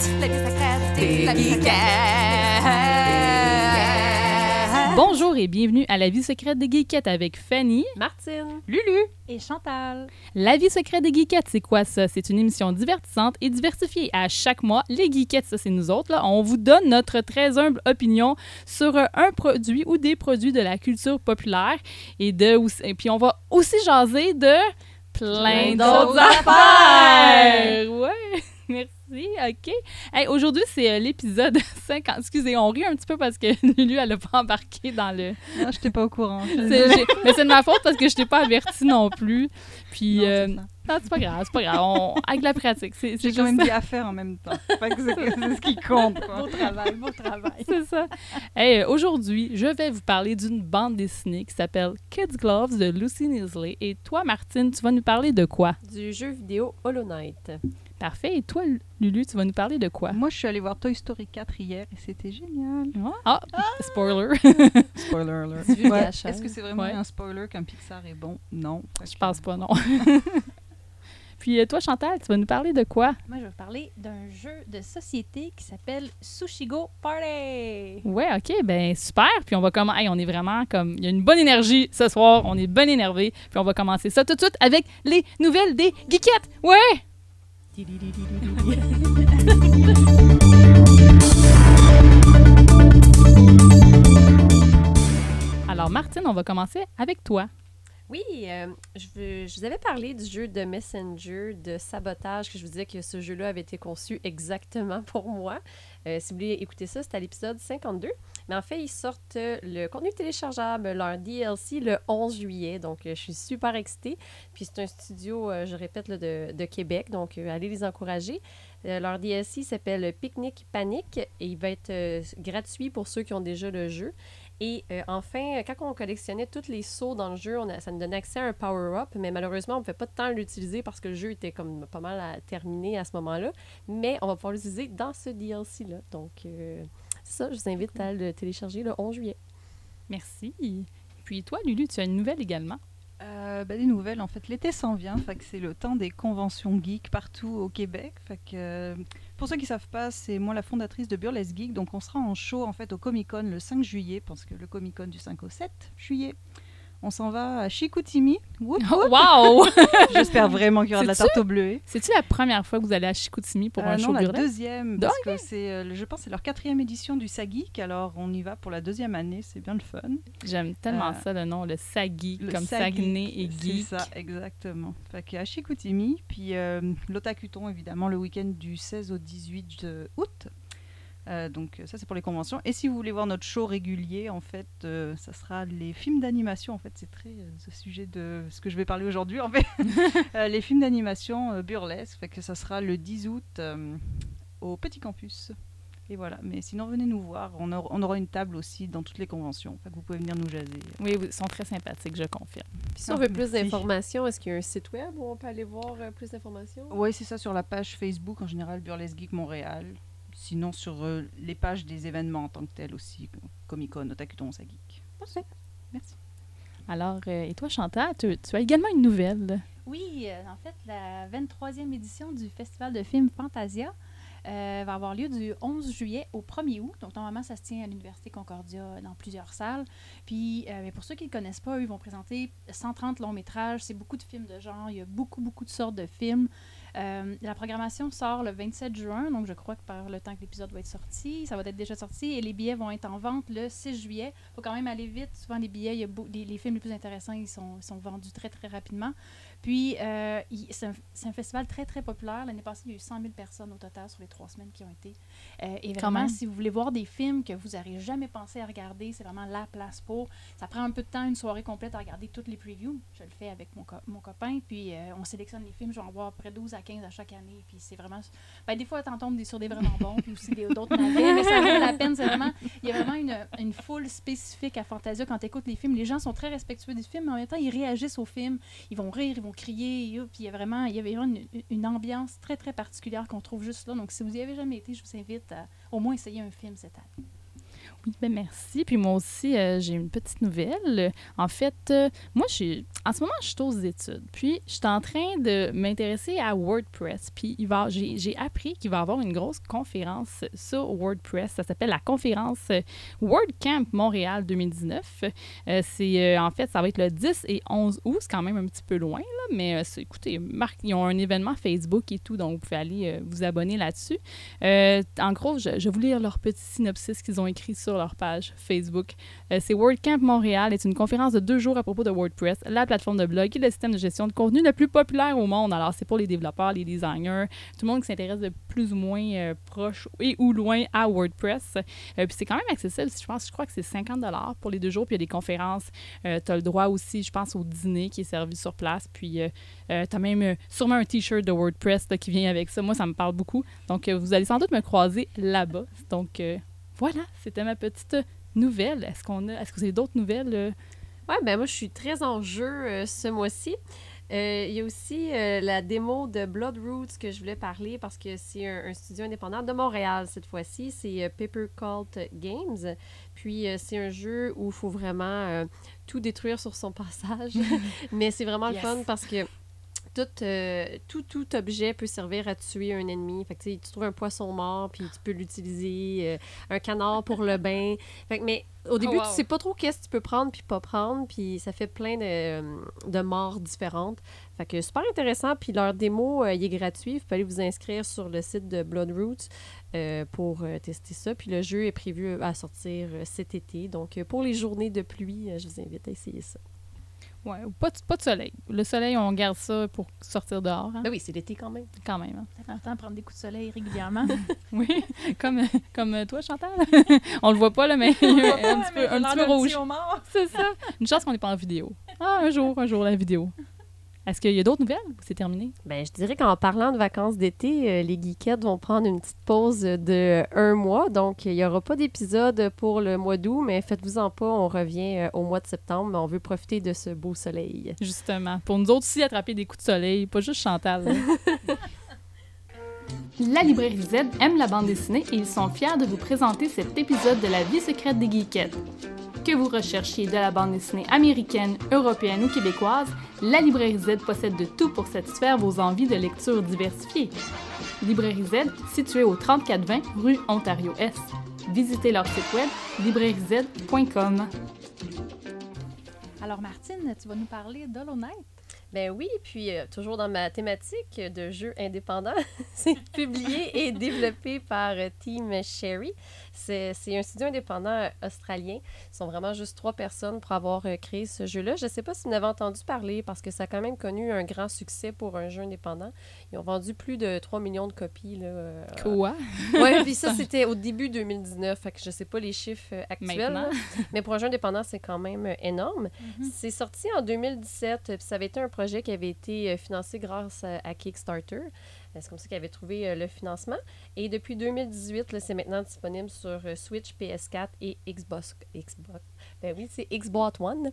La vie secrète des geekettes. Bonjour et bienvenue à La vie secrète des geekettes avec Fanny, Martine, Lulu et Chantal. La vie secrète des geekettes, c'est quoi ça? C'est une émission divertissante et diversifiée. À chaque mois, les geekettes, ça c'est nous autres, là, on vous donne notre très humble opinion sur un produit ou des produits de la culture populaire et puis on va aussi jaser de plein d'autres affaires! Ouais! Merci, OK. Hey, aujourd'hui, c'est l'épisode 50. Excusez, on rit un petit peu parce que Lulu, elle n'a pas embarqué dans le... Non, je n'étais pas au courant. Mais c'est de ma faute parce que je t'ai pas avertie non plus. Puis, Non, non, c'est pas grave, c'est pas grave. Avec la pratique, c'est j'ai quand même dit à faire en même temps. Fait que c'est ce qui compte, quoi. beau travail. C'est ça. Hey, aujourd'hui, je vais vous parler d'une bande dessinée qui s'appelle Kids Gloves de Lucy Nisley. Et toi, Martine, tu vas nous parler de quoi? Du jeu vidéo Hollow Knight. Parfait. Et toi, Lulu, tu vas nous parler de quoi? Moi, je suis allée voir Toy Story 4 hier et c'était génial. Ah, spoiler. Spoiler alert. Divulgation. Est-ce que c'est vraiment Ouais. un spoiler qu'un Pixar est bon? Non. Je pense pas, non. Puis toi, Chantal, tu vas nous parler de quoi? Moi, je vais vous parler d'un jeu de société qui s'appelle Sushigo Party. Ouais, OK, ben super. Puis on va commencer. Hey, on est vraiment comme. Il y a une bonne énergie ce soir. On est bien énervé. Puis on va commencer ça tout de suite avec les nouvelles des geekettes. Ouais! Alors, Martine, on va commencer avec toi. Oui, je vous avais parlé du jeu de Messenger, de sabotage, que je vous disais que ce jeu-là avait été conçu exactement pour moi. Si vous voulez écouter ça, c'est à l'épisode 52. Mais en fait, ils sortent le contenu téléchargeable, leur DLC, le 11 juillet. Donc, je suis super excitée. Puis, c'est un studio, je répète, là, de Québec. Donc, allez les encourager. Leur DLC s'appelle Picnic Panic et il va être gratuit pour ceux qui ont déjà le jeu. Et enfin, quand on collectionnait tous les sauts dans le jeu, ça nous donnait accès à un power-up, mais malheureusement, on ne pouvait pas de temps l'utiliser parce que le jeu était comme pas mal terminé à ce moment-là. Mais on va pouvoir l'utiliser dans ce DLC-là. Donc, c'est ça, je vous invite à le télécharger le 11 juillet. Merci. Et puis toi, Lulu, tu as une nouvelle également. Des nouvelles, en fait, l'été s'en vient, fait que c'est le temps des conventions geeks partout au Québec. Fait que, pour ceux qui ne savent pas, c'est moi la fondatrice de Burlesque Geek, donc on sera en show en fait au Comic-Con le 5 juillet, parce que le Comic-Con du 5 au 7 juillet, on s'en va à Chicoutimi. Wout, wout. Wow! J'espère vraiment qu'il y aura de la C'est-tu? tarte au bleuet. C'est-tu la première fois que vous allez à Chicoutimi pour un show Non, la burlesque? deuxième, parce que c'est, je pense que c'est leur 4e édition du SAGEEK, alors on y va pour la 2e année, c'est bien le fun. J'aime tellement ça, le nom, le Sagui, Le comme SAGEEK, Saguenay et geek. C'est ça, exactement. Fait qu'à Chicoutimi, puis l'Otakuton, évidemment, le week-end du 16 au 18 août. Donc ça, c'est pour les conventions. Et si vous voulez voir notre show régulier, en fait, ça sera les films d'animation. En fait, c'est très ce sujet de ce que je vais parler aujourd'hui, en fait. Les films d'animation burlesque. Fait que ça sera le 10 août au Petit Campus. Et voilà. Mais sinon, venez nous voir. On aura une table aussi dans toutes les conventions. Fait que vous pouvez venir nous jaser. Oui, ils sont très sympathiques, je confirme. Puis si on veut plus d'informations, est-ce qu'il y a un site web où on peut aller voir plus d'informations? Oui, c'est ça, sur la page Facebook, en général, Burlesque Geek Montréal. Sinon, sur les pages des événements en tant que tels aussi, Comic-Con, Otakuton, SAGEEK. Parfait. Merci. Alors, et toi, Chantal, tu as également une nouvelle. Oui, en fait, la 23e édition du Festival de films Fantasia va avoir lieu du 11 juillet au 1er août. Donc, normalement, ça se tient à l'Université Concordia dans plusieurs salles. Puis, pour ceux qui ne le connaissent pas, eux, ils vont présenter 130 longs métrages. C'est beaucoup de films de genre. Il y a beaucoup de sortes de films. La programmation sort le 27 juin, donc je crois que par le temps que l'épisode va être sorti, ça va être déjà sorti et les billets vont être en vente le 6 juillet. Il faut quand même aller vite. Souvent, les billets, il y a les films les plus intéressants, ils sont vendus très, très rapidement. Puis, c'est un festival très, très populaire. L'année passée, il y a eu 100 000 personnes au total sur les 3 semaines qui ont été. Et vraiment, si vous voulez voir des films que vous n'aurez jamais pensé à regarder, c'est vraiment la place pour. Ça prend un peu de temps, une soirée complète à regarder toutes les previews. Je le fais avec mon copain. Puis, on sélectionne les films. Je vais en voir à peu près 12 à 15 à chaque année. Puis, c'est vraiment... Ben, des fois, t'en tombes sur des vraiment bons. Puis aussi d'autres navets. Mais ça vaut la peine. C'est vraiment... Il y a vraiment une foule spécifique à Fantasia quand tu écoutes les films. Les gens sont très respectueux du film, mais en même temps, ils réagissent au film. Ils vont rire, ils vont crier. Puis, il y avait vraiment une ambiance très, très particulière qu'on trouve juste là. Donc, si vous n'y avez jamais été, je vous invite à au moins essayer un film cette année. Oui, ben merci. Puis moi aussi, j'ai une petite nouvelle. En fait, moi, en ce moment, je suis aux études. Puis, je suis en train de m'intéresser à WordPress. Puis, j'ai appris qu'il va y avoir une grosse conférence sur WordPress. Ça s'appelle la conférence WordCamp Montréal 2019. En fait, ça va être le 10 et 11 août. C'est quand même un petit peu loin, là, mais écoutez, ils ont un événement Facebook et tout, donc vous pouvez aller vous abonner là-dessus. En gros, je vais vous lire leur petit synopsis qu'ils ont écrit sur leur page Facebook. C'est WordCamp Montréal est une conférence de 2 jours à propos de WordPress, la plateforme de blog et le système de gestion de contenu le plus populaire au monde. Alors, c'est pour les développeurs, les designers, tout le monde qui s'intéresse de plus ou moins proche et ou loin à WordPress. Puis c'est quand même accessible. Je crois que c'est 50$ pour les 2 jours. Puis il y a des conférences. Tu as le droit aussi, je pense, au dîner qui est servi sur place. Puis tu as même sûrement un T-shirt de WordPress là, qui vient avec ça. Moi, ça me parle beaucoup. Donc, vous allez sans doute me croiser là-bas. Donc, voilà, c'était ma petite nouvelle. Est-ce que vous avez d'autres nouvelles? Ouais, ben moi, je suis très en jeu ce mois-ci. Il y a aussi la démo de Bloodroots que je voulais parler parce que c'est un studio indépendant de Montréal cette fois-ci. C'est Paper Cult Games. Puis c'est un jeu où il faut vraiment tout détruire sur son passage. Mais c'est vraiment le fun parce que tout objet peut servir à tuer un ennemi. Fait que, tu trouves un poisson mort, puis tu peux l'utiliser, un canard pour le bain. Fait que, mais au début, tu sais pas trop qu'est-ce que tu peux prendre puis pas prendre, puis ça fait plein de morts différentes. Fait que super intéressant, puis leur démo, il est gratuit. Vous pouvez aller vous inscrire sur le site de Bloodroots pour tester ça. Puis le jeu est prévu à sortir cet été. Donc, pour les journées de pluie, je vous invite à essayer ça. Ouais, pas de soleil. Le soleil, on garde ça pour sortir dehors. Hein? Ben oui, c'est l'été quand même. Quand même. Hein? Ça fait longtemps de prendre des coups de soleil régulièrement. Oui, comme toi, Chantal. On le voit pas, là, mais un petit peu rouge. C'est ça. Une chance qu'on n'est pas en vidéo. Un jour, la vidéo. Est-ce qu'il y a d'autres nouvelles ou c'est terminé? Ben, je dirais qu'en parlant de vacances d'été, les geekettes vont prendre une petite pause de 1 mois. Donc, il n'y aura pas d'épisode pour le mois d'août, mais faites-vous-en pas, on revient au mois de septembre. Mais on veut profiter de ce beau soleil. Justement. Pour nous autres aussi, attraper des coups de soleil, pas juste Chantal. La librairie Z aime la bande dessinée et ils sont fiers de vous présenter cet épisode de La vie secrète des geekettes. Que vous recherchiez de la bande dessinée américaine, européenne ou québécoise, la Librairie Z possède de tout pour satisfaire vos envies de lecture diversifiées. Librairie Z, située au 3420 rue Ontario-Est. Visitez leur site web librairiez.com. Alors Martine, tu vas nous parler d'Hollow Knight. Ben oui, puis toujours dans ma thématique de jeux indépendants, c'est publié et développé par Team Cherry. C'est un studio indépendant australien. Ils sont vraiment juste 3 personnes pour avoir créé ce jeu-là. Je ne sais pas si vous en avez entendu parler parce que ça a quand même connu un grand succès pour un jeu indépendant. Ils ont vendu plus de 3 millions de copies. Là, Quoi? Oui, puis ça, c'était au début 2019. Fait que je ne sais pas les chiffres actuels. Là, mais pour un jeu indépendant, c'est quand même énorme. Mm-hmm. C'est sorti en 2017, puis ça avait été un projet qui avait été financé grâce à Kickstarter. C'est comme ça qu'ils avaient trouvé le financement. Et depuis 2018, là, c'est maintenant disponible sur Switch, PS4 et Xbox. Ben oui, c'est Xbox One.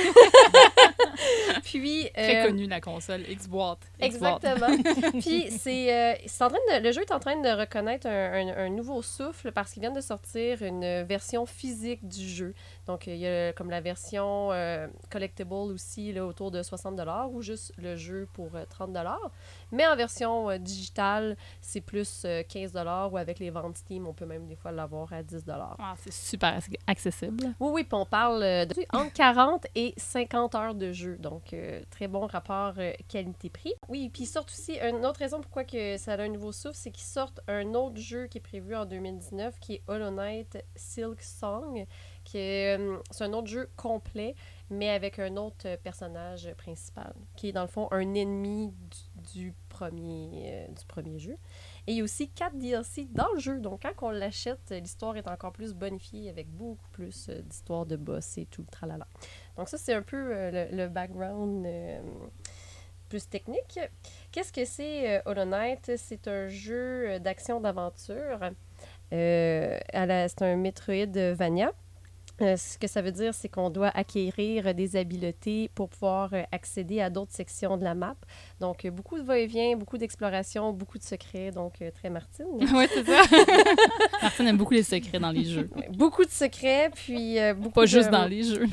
Puis très connue la console Xbox. Exactement. Puis le jeu est en train de reconnaître un nouveau souffle parce qu'ils viennent de sortir une version physique du jeu. Donc il y a comme la version collectible aussi là, autour de 60$ ou juste le jeu pour 30$. Mais en version digitale, c'est plus 15$ ou avec les ventes Steam, on peut même des fois l'avoir à 10$. Ah, c'est super accessible. Oui, puis on parle de entre 40 et 50 heures de jeu. Donc, très bon rapport qualité-prix. Oui, puis ils sortent aussi, une autre raison pourquoi que ça a un nouveau souffle, c'est qu'ils sortent un autre jeu qui est prévu en 2019, qui est Hollow Knight Silk Song, c'est un autre jeu complet, mais avec un autre personnage principal, qui est dans le fond un ennemi du premier jeu. Et il y a aussi 4 DLC dans le jeu, donc quand on l'achète, l'histoire est encore plus bonifiée avec beaucoup plus d'histoires de boss et tout le tralala. Donc ça, c'est un peu le background plus technique. Qu'est-ce que c'est Hollow Knight? C'est un jeu d'action-d'aventure. C'est un Metroidvania. Ce que ça veut dire, c'est qu'on doit acquérir des habiletés pour pouvoir accéder à d'autres sections de la map. Donc, beaucoup de va-et-vient, beaucoup d'exploration, beaucoup de secrets. Donc, très Martine. Oui, c'est ça. Martine aime beaucoup les secrets dans les jeux. Beaucoup de secrets, puis beaucoup Pas de... juste dans les jeux.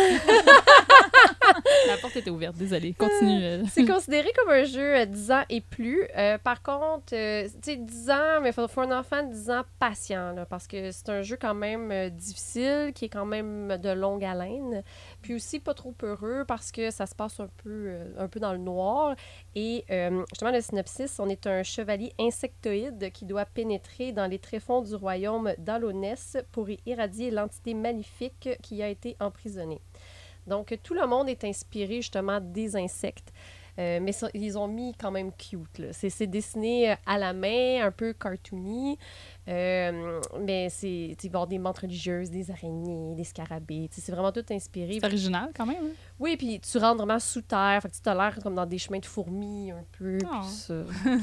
La porte était ouverte, désolée. Continue. C'est considéré comme un jeu 10 ans et plus. Par contre, tu sais, 10 ans, mais il faut un enfant de 10 ans patient, là, parce que c'est un jeu quand même difficile, qui est quand même de longue haleine. Puis aussi pas trop peureux, parce que ça se passe un peu dans le noir. Et justement, le synopsis, on est un chevalier insectoïde qui doit pénétrer dans les tréfonds du royaume d'Alonès pour y irradier l'entité maléfique qui a été emprisonnée. Donc, tout le monde est inspiré justement des insectes. Mais ils ont mis quand même cute, là. C'est dessiné à la main, un peu cartoony. Mais il va y avoir des menthes religieuses, des araignées, des scarabées. C'est vraiment tout inspiré. C'est original quand même. Hein? Oui, puis tu rentres vraiment sous terre. Fait que tu as l'air comme dans des chemins de fourmis un peu. Oh. Puis ça.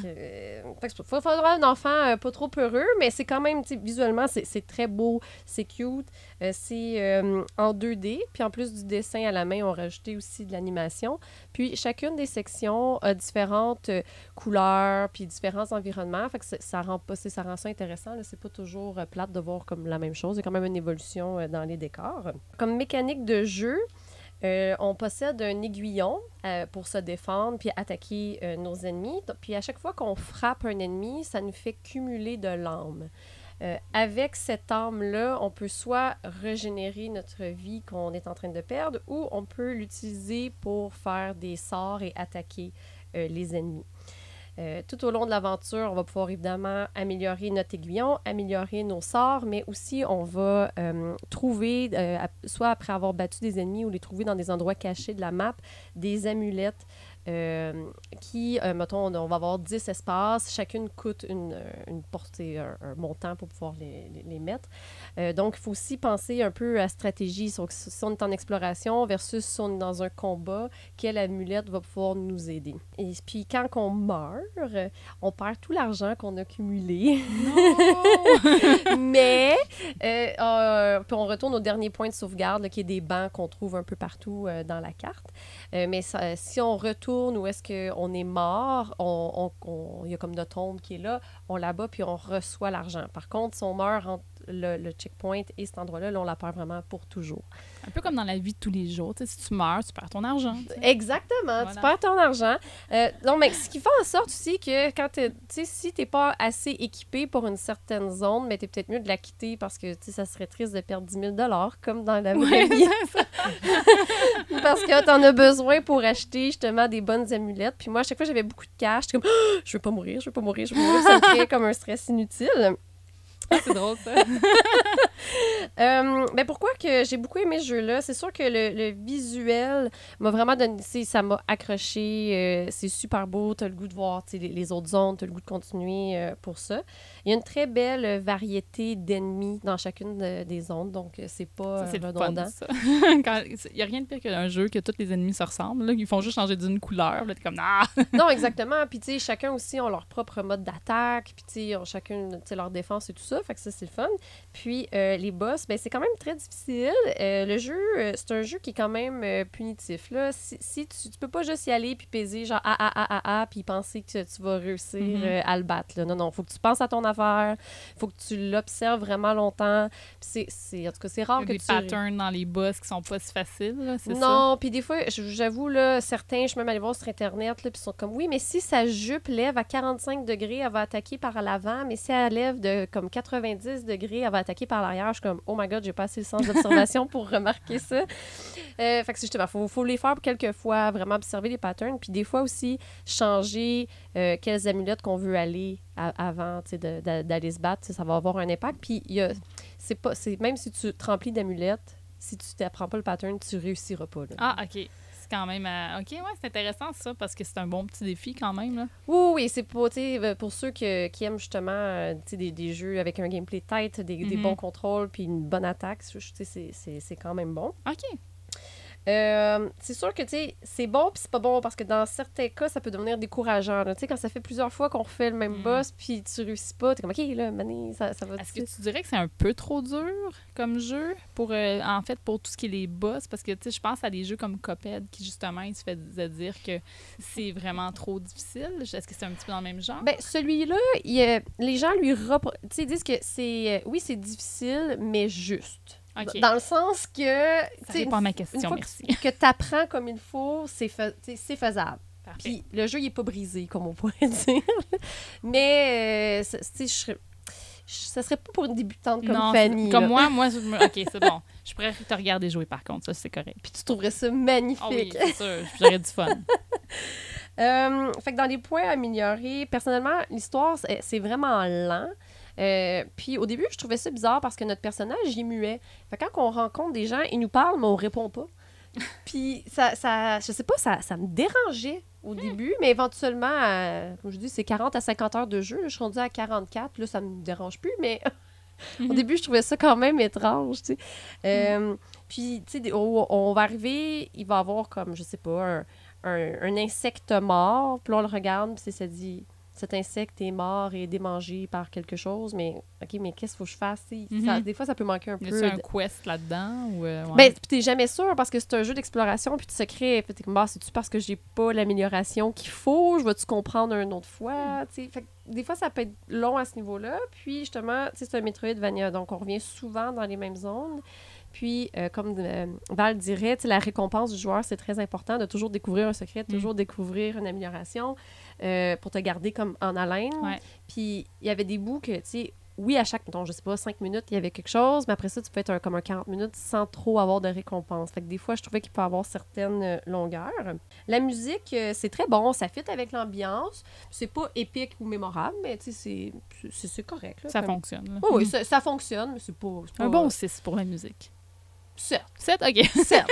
Il faudra un enfant pas trop peureux, mais c'est quand même, visuellement, c'est très beau, c'est cute. C'est en 2D. Puis en plus du dessin à la main, on a rajouté aussi de l'animation. Puis chacune des sections a différentes couleurs, puis différents environnements. Fait que ça rend ça intéressant. Là. C'est pas toujours plate de voir comme la même chose. Il y a quand même une évolution dans les décors. Comme mécanique de jeu, on possède un aiguillon pour se défendre puis attaquer nos ennemis. Puis à chaque fois qu'on frappe un ennemi, ça nous fait cumuler de l'âme. Avec cette âme-là, on peut soit régénérer notre vie qu'on est en train de perdre ou on peut l'utiliser pour faire des sorts et attaquer les ennemis. Tout au long de l'aventure, on va pouvoir évidemment améliorer notre aiguillon, améliorer nos sorts, mais aussi on va trouver, soit après avoir battu des ennemis ou les trouver dans des endroits cachés de la map, des amulettes qui, mettons, on va avoir 10 espaces, chacune coûte une portée, un montant pour pouvoir les mettre. Donc, il faut aussi penser un peu à stratégie. Si on est en exploration versus si on est dans un combat, quelle amulette va pouvoir nous aider. Et puis, quand on meurt, on perd tout l'argent qu'on a cumulé. Non! Mais, puis on retourne au dernier point de sauvegarde, là, qui est des bancs qu'on trouve un peu partout dans la carte. Mais si on retourne où est-ce qu'on est mort, il y a comme notre tombe qui est là, on la bat puis on reçoit l'argent. Par contre, si on meurt entre le checkpoint et cet endroit-là, là, on la perd vraiment pour toujours. Un peu comme dans la vie de tous les jours. Tu sais, si tu meurs, tu perds ton argent. Tu sais. Exactement, Voilà. tu perds ton argent. Donc, mais ce qui fait en sorte aussi que quand si t'es pas assez équipé pour une certaine zone, mais t'es peut-être mieux de la quitter parce que ça serait triste de perdre 10 000 $, comme dans la vraie vie. Parce que t'en as besoin pour acheter justement des bonnes amulettes. Puis moi, à chaque fois, j'avais beaucoup de cash. J'étais comme, je veux pas mourir, je veux pas mourir, je veux pas mourir. Ça me créait comme un stress inutile. Ah, c'est drôle, ça. Mais pourquoi que j'ai beaucoup aimé ce jeu-là? C'est sûr que le visuel m'a vraiment donné... Ça m'a accroché. C'est super beau. T'as le goût de voir les autres zones. T'as le goût de continuer pour ça. Il y a une très belle variété d'ennemis dans chacune des zones. Donc, c'est pas C'est redondant. le fun, ça. Il n'y a rien de pire qu'un jeu que tous les ennemis se ressemblent. Là. Ils font juste changer d'une couleur. Là, t'es comme, ah! Non, exactement. Puis, tu sais, chacun aussi ont leur propre mode d'attaque. Puis, tu sais, ils ont chacun leur défense et tout ça. Fait que ça, c'est le fun. Puis, les boss, ben, c'est quand même très difficile. Le jeu, c'est un jeu qui est quand même punitif. Là. Si tu peux pas juste y aller puis peser genre puis penser que tu vas réussir à le battre. Là. Non, faut que tu penses à ton affaire. Faut que tu l'observes vraiment longtemps. Puis en tout cas, c'est rare Il y que a des patterns dans les boss qui sont pas si faciles. Là, c'est non, puis des fois, j'avoue, là, certains, je suis même allée voir sur Internet, là, puis ils sont comme, oui, mais si sa jupe lève à 45 degrés, elle va attaquer par l'avant, mais si elle lève de comme 90 degrés, elle va attaquer par l'arrière. Je suis comme, oh my god, j'ai pas assez le sens d'observation pour remarquer ça. Fait que justement, faut les faire quelques fois, vraiment observer les patterns, puis des fois aussi changer quelles amulettes qu'on veut aller avant d'aller se battre, ça va avoir un impact. Puis même si tu te remplis d'amulettes, si tu t'apprends pas le pattern, tu réussiras pas. Là. Ah, OK. C'est quand même... OK, ouais, c'est intéressant, ça, parce que c'est un bon petit défi, quand même, là. Oui, c'est pour ceux qui aiment, justement, des jeux avec un gameplay tight, des bons contrôles, puis une bonne attaque, c'est quand même bon. OK. C'est sûr que, tu sais, c'est bon puis c'est pas bon parce que dans certains cas, ça peut devenir décourageant. Tu sais, quand ça fait plusieurs fois qu'on refait le même boss puis tu réussis pas, t'es comme, OK, là, mané, ça va... Est-ce que tu dirais que c'est un peu trop dur comme jeu pour, en fait, pour tout ce qui est les boss? Parce que, tu sais, je pense à des jeux comme Cuphead qui, justement, il se fait dire que c'est vraiment trop difficile. Est-ce que c'est un petit peu dans le même genre? Ben, celui-là, les gens lui disent que c'est... oui, c'est difficile, mais juste. OK. Dans le sens que... Ça répond à ma question, une fois merci. que tu apprends comme il faut, c'est faisable. Parfait. Puis le jeu, il est pas brisé, comme on pourrait dire. Mais, tu sais, ça serait pas pour une débutante comme Fanny. Comme là. moi, OK, c'est bon. Je pourrais te regarder jouer, par contre. Ça, c'est correct. Puis tu trouverais ça magnifique. Ah oui, c'est sûr. J'aurais du fun. Fait que dans les points à améliorer, personnellement, l'histoire, c'est vraiment lent. Puis au début, je trouvais ça bizarre parce que notre personnage, il est muet. Fait que quand on rencontre des gens, ils nous parlent, mais on répond pas. Puis ça je sais pas, ça me dérangeait au début, mais éventuellement, comme je dis, c'est 40 à 50 heures de jeu. Là, je suis rendue à 44, là, ça me dérange plus, mais au début, je trouvais ça quand même étrange, tu sais. Puis, tu sais, on va arriver, il va y avoir comme, je sais pas, un insecte mort, puis là, on le regarde, puis ça dit... Cet insecte est mort et démangé par quelque chose, mais OK, mais qu'est-ce qu'il faut que je fasse? Des fois, ça peut manquer un peu. Y a-tu un quest là-dedans? Ou, ouais. Ben, t'es jamais sûr parce que c'est un jeu d'exploration puis de secret. Fait que, bah, c'est-tu parce que j'ai pas l'amélioration qu'il faut? Je vais-tu comprendre une autre fois? Fait que, des fois, ça peut être long à ce niveau-là. Puis, justement, c'est un Metroidvania, donc on revient souvent dans les mêmes zones. Puis, comme Val dirait, la récompense du joueur, c'est très important de toujours découvrir un secret, de toujours découvrir une amélioration pour te garder comme en haleine. Ouais. Puis, il y avait des bouts que, tu sais, oui, à chaque, je sais pas, 5 minutes, il y avait quelque chose, mais après ça, tu peux être comme un 40 minutes sans trop avoir de récompense. Fait que des fois, je trouvais qu'il peut avoir certaines longueurs. La musique, c'est très bon, ça fit avec l'ambiance. C'est pas épique ou mémorable, mais tu sais, c'est correct. Là, ça fonctionne. Là. Oui, ça fonctionne, mais c'est pas... Un bon 6 pour la musique. 7. 7? OK. 7.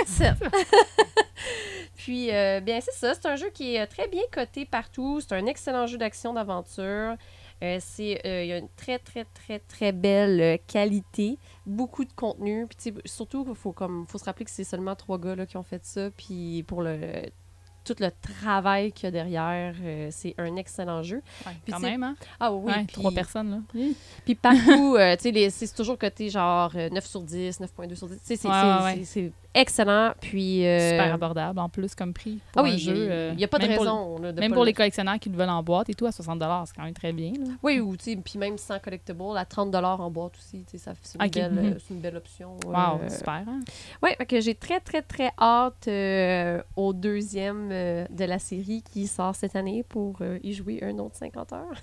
Puis, bien, c'est ça. C'est un jeu qui est très bien coté partout. C'est un excellent jeu d'action-d'aventure. Il y a une très, très, très, très belle qualité. Beaucoup de contenu. Puis, surtout, il faut se rappeler que c'est seulement 3 gars là, qui ont fait ça. Puis, pour tout le travail qu'il y a derrière, c'est un excellent jeu. Ouais, puis quand même, hein? Ah oui. Ouais, puis, 3 personnes, là. Puis partout, tu sais, c'est toujours coté genre 9 sur 10, 9.2 sur 10. Tu sais, c'est excellent. Puis... super abordable, en plus, comme prix pour un jeu. Il n'y a pas de raison. Même pour les collectionneurs qui le veulent en boîte et tout, à 60$, c'est quand même très bien. Là. Oui, ou tu sais, puis même sans collectible, à 30$ en boîte aussi, tu sais, c'est une belle option. Wow, super, hein? Oui, que j'ai très, très, très hâte au deuxième de la série qui sort cette année pour y jouer un autre 50 heures.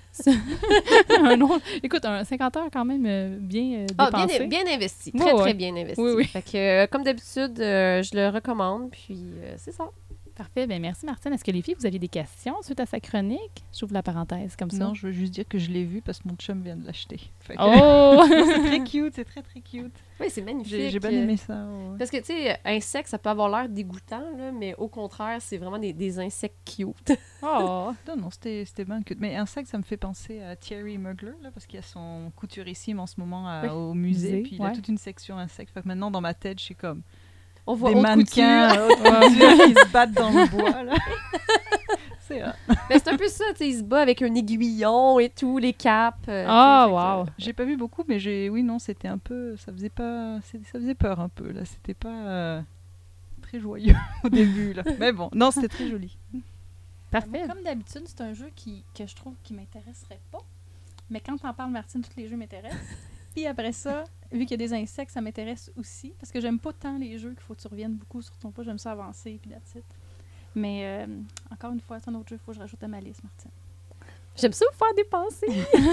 Écoute, un 50 heures quand même bien dépensé. Bien investi. Très, très bien investi. Oui. Fait que, comme d'habitude, je le recommande, puis c'est ça. Parfait. Bien, merci, Martine. Est-ce que les filles, vous aviez des questions suite à sa chronique? J'ouvre la parenthèse comme ça. Non, je veux juste dire que je l'ai vu parce que mon chum vient de l'acheter. Oh! C'est très cute, c'est très, très cute. Oui, c'est magnifique. J'ai bien aimé ça. Ouais. Parce que, tu sais, insectes, ça peut avoir l'air dégoûtant, là, mais au contraire, c'est vraiment des insectes cute. Oh! Non, c'était bien cute. Mais insecte, ça me fait penser à Thierry Mugler, là, parce qu'il y a son couturissime en ce moment au musée. Puis il a toute une section insectes. Fait que maintenant, dans ma tête, je suis comme... On voit des mannequins qui se battent dans le bois, là. C'est un peu ça, tu sais, il se bat avec un aiguillon et tout, les capes. Wow! J'ai pas vu beaucoup, mais c'était un peu... Ça faisait peur un peu, là. C'était pas très joyeux au début, là. Mais bon, non, c'était très joli. Parfait. Comme d'habitude, c'est un jeu que je trouve qui m'intéresserait pas. Mais quand t'en parles, Martine, tous les jeux m'intéressent. Puis après ça, vu qu'il y a des insectes, ça m'intéresse aussi. Parce que j'aime pas tant les jeux qu'il faut que tu reviennes beaucoup sur ton pas. J'aime ça avancer, puis that's it. Mais encore une fois, c'est un autre jeu qu'il faut que je rajoute à ma liste, Martine. J'aime ça vous faire dépenser.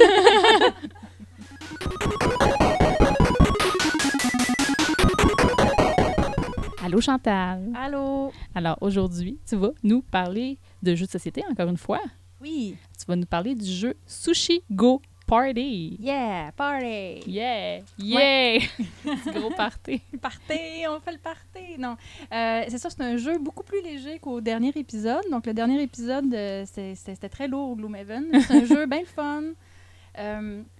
Allô, Chantal. Allô. Alors, aujourd'hui, tu vas nous parler de jeux de société, encore une fois. Oui. Tu vas nous parler du jeu Sushi Go Party. Yeah, party! Yeah! Yeah! C'est gros party. Party! On fait le party! Non. C'est ça, c'est un jeu beaucoup plus léger qu'au dernier épisode. Donc, le dernier épisode, c'était très lourd, Gloomhaven. C'est un jeu bien fun.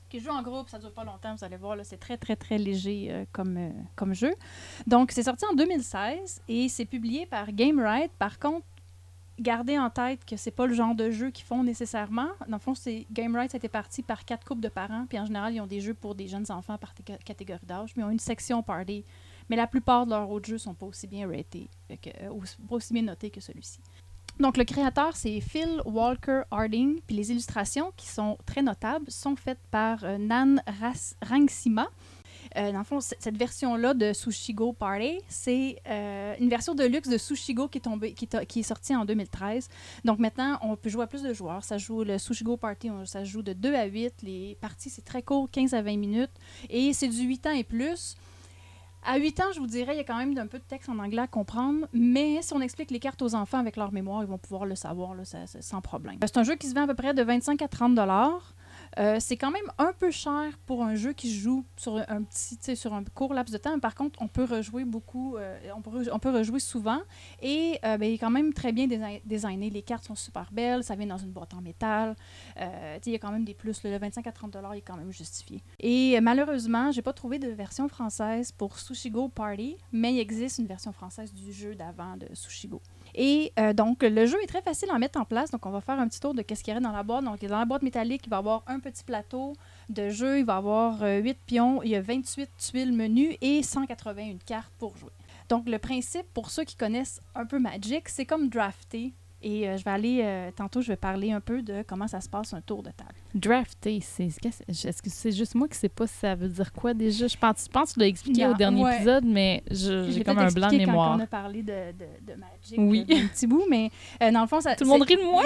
qui joue en groupe, ça dure pas longtemps, vous allez voir, là, c'est très, très, très léger comme jeu. Donc, c'est sorti en 2016 et c'est publié par Gamewright. Par contre, gardez en tête que c'est pas le genre de jeu qu'ils font nécessairement. Dans le fond, Gamewright, ça a été parti par 4 couples de parents, puis en général, ils ont des jeux pour des jeunes enfants par catégorie d'âge, mais ils ont une section party. Mais la plupart de leurs autres jeux sont pas aussi bien ratés, pas aussi bien notés que celui-ci. Donc, le créateur, c'est Phil Walker Harding, puis les illustrations, qui sont très notables, sont faites par Nan Rangsima. Dans le fond, cette version-là de Sushigo Party, c'est une version de luxe de Sushigo qui est sortie en 2013. Donc maintenant, on peut jouer à plus de joueurs. Ça joue le Sushigo Party, ça joue de 2 à 8. Les parties, c'est très court, 15 à 20 minutes. Et c'est du 8 ans et plus. À 8 ans, je vous dirais, il y a quand même un peu de texte en anglais à comprendre, mais si on explique les cartes aux enfants avec leur mémoire, ils vont pouvoir le savoir là, sans problème. C'est un jeu qui se vend à peu près de 25 à 30 $. C'est quand même un peu cher pour un jeu qui se joue sur sur un court laps de temps. Mais par contre, on peut rejouer beaucoup, on peut rejouer souvent. Et il est quand même très bien designé. Les cartes sont super belles. Ça vient dans une boîte en métal. Il y a quand même des plus. Le 25 à 30 $ est quand même justifié. Et malheureusement, j'ai pas trouvé de version française pour Sushigo Party, mais il existe une version française du jeu d'avant de Sushigo. Et donc, le jeu est très facile à mettre en place. Donc, on va faire un petit tour de ce qu'il y a dans la boîte. Donc, dans la boîte métallique, il va y avoir un petit plateau de jeu. Il va y avoir 8 pions. Il y a 28 tuiles menus et 181 cartes pour jouer. Donc, le principe, pour ceux qui connaissent un peu Magic, c'est comme drafter. Et je vais aller, tantôt, je vais parler un peu de comment ça se passe un tour de table. Drafter, est-ce que c'est juste moi qui sais pas si ça veut dire quoi déjà? Je pense que tu l'as expliqué au dernier épisode, mais j'ai comme un blanc de mémoire. Quand on a parlé de Magic, oui. Un petit bout, mais dans le fond, ça... Tout le monde rit de moi!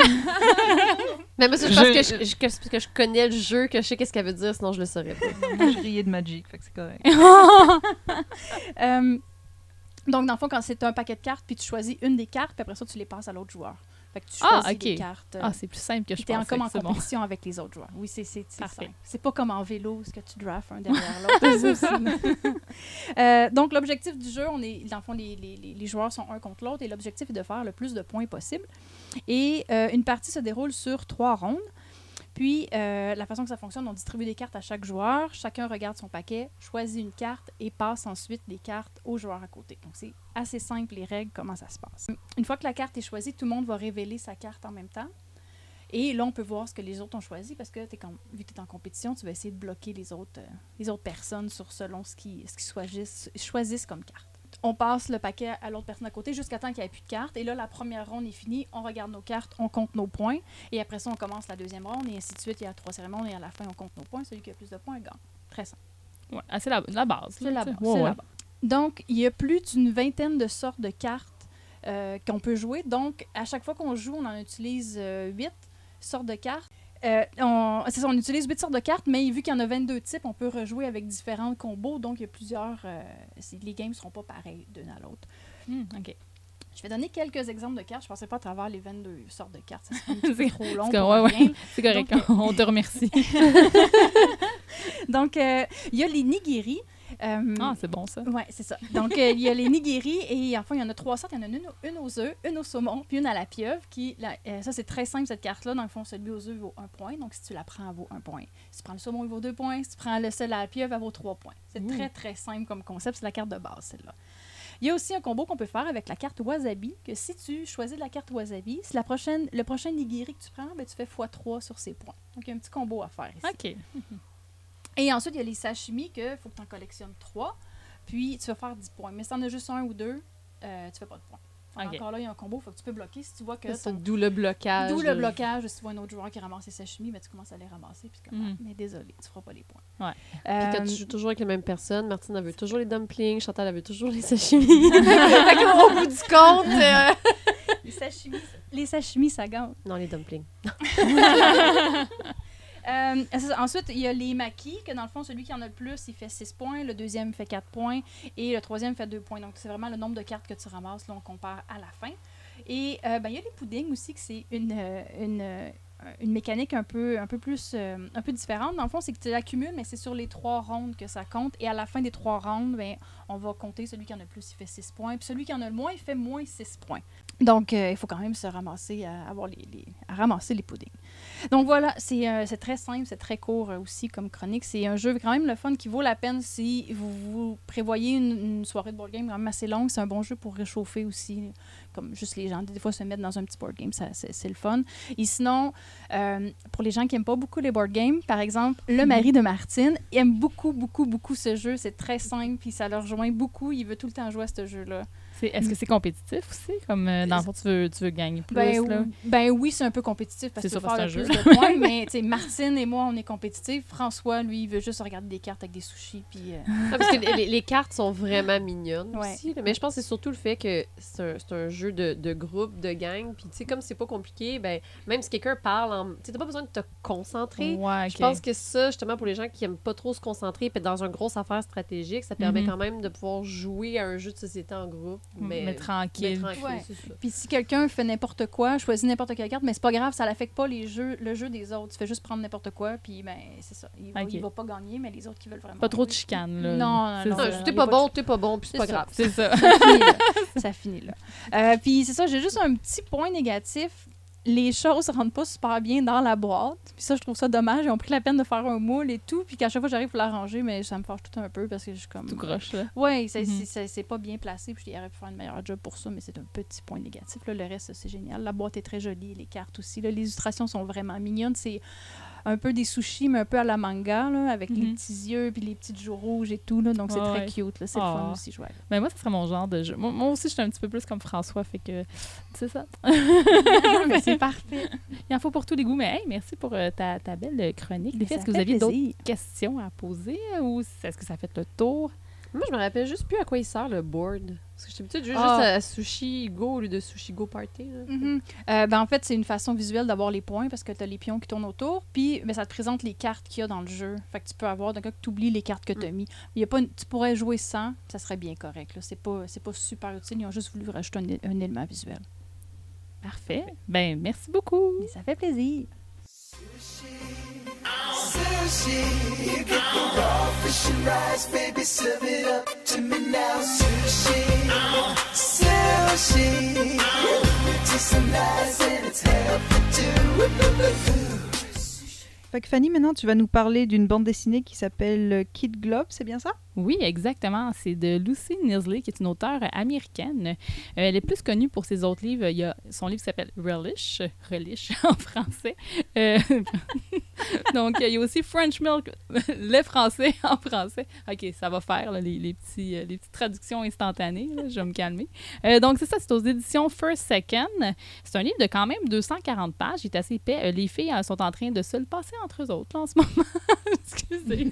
Mais moi, c'est parce que je connais le jeu, que je sais qu'est-ce qu'elle veut dire, sinon je le saurais pas. Moi, je riais de Magic, fait que c'est correct. Donc, dans le fond, quand c'est un paquet de cartes, puis tu choisis une des cartes, puis après ça, tu les passes à l'autre joueur. Fait que tu choisis des cartes. C'est plus simple que je pensais. T'es comme en compétition avec les autres joueurs. Oui, c'est parfait. C'est pas comme en vélo, ce que tu drafts un derrière l'autre. Donc, l'objectif du jeu, dans le fond, les joueurs sont un contre l'autre, et l'objectif est de faire le plus de points possible. Et une partie se déroule sur 3 rondes. Puis, la façon que ça fonctionne, on distribue des cartes à chaque joueur. Chacun regarde son paquet, choisit une carte et passe ensuite des cartes aux joueurs à côté. Donc, c'est assez simple, les règles, comment ça se passe. Une fois que la carte est choisie, tout le monde va révéler sa carte en même temps. Et là, on peut voir ce que les autres ont choisi parce que vu que tu es en compétition, tu vas essayer de bloquer les autres personnes selon ce qu'ils choisissent comme carte. On passe le paquet à l'autre personne à côté jusqu'à temps qu'il n'y ait plus de cartes. Et là, la première ronde est finie. On regarde nos cartes, on compte nos points. Et après ça, on commence la deuxième ronde et ainsi de suite. Il y a 3 cérémonies et à la fin, on compte nos points. Celui qui a plus de points gagne. Très simple. Ouais, c'est la base. C'est la base. Donc, il y a plus d'une vingtaine de sortes de cartes qu'on peut jouer. Donc, à chaque fois qu'on joue, on en utilise 8 sortes de cartes. On utilise 8 sortes de cartes, mais vu qu'il y en a 22 types, on peut rejouer avec différents combos. Donc, il y a plusieurs... les games ne seront pas pareils d'une à l'autre. OK. Je vais donner quelques exemples de cartes. Je ne pensais pas à travers les 22 sortes de cartes. Ça serait un petit peu trop long pour rien. C'est correct. Donc, on te remercie. Donc, il y a les nigiri. C'est bon, ça. Oui, c'est ça. Donc, il y a les nigiri et enfin, il y en a 3 sortes. Il y en a une aux œufs, une au saumon, puis une à la pieuvre. Ça, c'est très simple, cette carte-là. Dans le fond, celui aux œufs vaut 1 point. Donc, si tu la prends, elle vaut 1 point. Si tu prends le saumon, il vaut 2 points. Si tu prends celui à la pieuvre, elle vaut 3 points. C'est très, très simple comme concept. C'est la carte de base, celle-là. Il y a aussi un combo qu'on peut faire avec la carte wasabi, que si tu choisis la carte wasabi, si le prochain nigiri que tu prends, tu fais x3 sur ses points. Donc, il y a un petit combo à faire ici. OK. Et ensuite, il y a les sashimi qu'il faut que tu en collectionnes 3. Puis, tu vas faire 10 points. Mais si tu en as juste 1 ou 2, tu fais pas de points. Okay. Encore là, il y a un combo, il faut que tu peux bloquer. Si tu vois que d'où le blocage. D'où le blocage. Si tu vois un autre joueur qui ramasse ses sashimi, tu commences à les ramasser. Puis mais désolé, tu feras pas les points. Ouais. Puis quand tu joues toujours avec les mêmes personnes, Martine, elle veut toujours les dumplings, Chantal, elle veut toujours les sashimi. Au bout du compte... Les sashimi, ça gagne. Non, les dumplings. Ensuite, il y a les maquis, que dans le fond, celui qui en a le plus, il fait 6 points, le deuxième fait 4 points et le troisième fait 2 points. Donc, c'est vraiment le nombre de cartes que tu ramasses, là, on compare à la fin. Et il y a les puddings aussi, que c'est une mécanique un peu différente. Dans le fond, c'est que tu l'accumules, mais c'est sur les 3 rondes que ça compte. Et à la fin des 3 rondes, on va compter celui qui en a le plus, il fait 6 points. Puis celui qui en a le moins, il fait moins 6 points. Donc, il faut quand même se ramasser à ramasser les puddings. Donc voilà, c'est très simple, c'est très court aussi comme chronique. C'est un jeu quand même le fun qui vaut la peine si vous prévoyez une soirée de board game quand même assez longue. C'est un bon jeu pour réchauffer aussi, comme juste les gens, des fois, se mettre dans un petit board game, c'est le fun. Et sinon, pour les gens qui n'aiment pas beaucoup les board games, par exemple, le mari de Martine aime beaucoup, beaucoup, beaucoup ce jeu. C'est très simple, puis ça le rejoint beaucoup. Il veut tout le temps jouer à ce jeu-là. Est-ce que c'est compétitif aussi? Comme dans le fond, tu veux gagner plus, là? Ben oui, c'est un peu compétitif parce que tu veux faire le plus jeu. de points, mais tu sais, Martine et moi, on est compétitifs. François, lui, il veut juste regarder des cartes avec des sushis, puis... Parce que les cartes sont vraiment mignonnes aussi, là. Mais je pense que c'est surtout le fait que c'est un jeu de groupe, de gang, puis tu sais, comme c'est pas compliqué, ben même si quelqu'un parle, tu sais, t'as pas besoin de te concentrer. Ouais, Je pense que ça, justement, pour les gens qui aiment pas trop se concentrer, puis dans une grosse affaire stratégique, ça permet quand même de pouvoir jouer à un jeu de société en groupe. Mais tranquille. C'est ça. Puis si quelqu'un fait n'importe quoi, choisit n'importe quelle carte, mais c'est pas grave, ça l'affecte pas le jeu des autres. Tu fais juste prendre n'importe quoi, puis ben c'est ça. Il va pas gagner, mais les autres qui veulent vraiment... Pas trop de chicane, là. Non. T'es pas bon, puis c'est pas grave. C'est ça. Ça finit là. Puis c'est ça, j'ai juste un petit point négatif. Les choses rentrent pas super bien dans la boîte. Puis ça, je trouve ça dommage. Ils ont pris la peine de faire un moule et tout. Puis qu'à chaque fois, j'arrive pour la ranger, mais ça me fâche tout un peu parce que je suis comme... Tout croche, là. Oui, c'est pas bien placé. Puis j'aurais pu faire une meilleure job pour ça, mais c'est un petit point négatif. Là, le reste, c'est génial. La boîte est très jolie, les cartes aussi. Là, les illustrations sont vraiment mignonnes. C'est un peu des sushis, mais un peu à la manga, là, avec les petits yeux puis les petites joues rouges et tout. Là, donc, c'est très cute. Là. C'est le fun aussi, jouer. Mais moi, ça serait mon genre de jeu. Moi aussi, je suis un petit peu plus comme François, fait que c'est ça. Mais c'est parfait. Il en faut pour tous les goûts. Mais hey, merci pour ta belle chronique. Mais est-ce que vous aviez d'autres questions à poser ou est-ce que ça fait le tour? Moi, je me rappelle juste plus à quoi il sert le board. Parce que j'étais habituée de jouer juste à Sushi Go au lieu de Sushi Go Party. Ben, en fait, c'est une façon visuelle d'avoir les points parce que tu as les pions qui tournent autour. Puis, ben, ça te présente les cartes qu'il y a dans le jeu. Fait que tu peux avoir, d'un cas que tu oublies les cartes que tu as mis. Il y a pas tu pourrais jouer sans, ça serait bien correct. Là. C'est pas super utile. Ils ont juste voulu rajouter un élément visuel. Parfait. Ben, merci beaucoup. Mais ça fait plaisir. Sushi, you get the raw fish and rice, baby, serve it up to me now. Sushi, sushi, it tastes so nice and it's healthy too. Fait que Fanny, maintenant, tu vas nous parler d'une bande dessinée qui s'appelle Kid Globe, c'est bien ça? Oui, exactement. C'est de Lucy Nisley, qui est une auteure américaine. Elle est plus connue pour ses autres livres. Il y a son livre qui s'appelle Relish en français. Donc, il y a aussi French Milk, le français en français. OK, ça va faire là, les petites traductions instantanées. Là, je vais me calmer. Donc, c'est ça, c'est aux éditions First Second. C'est un livre de quand même 240 pages. Il est assez épais. Les filles sont en train de se le passer entre eux autres là, en ce moment. Excusez.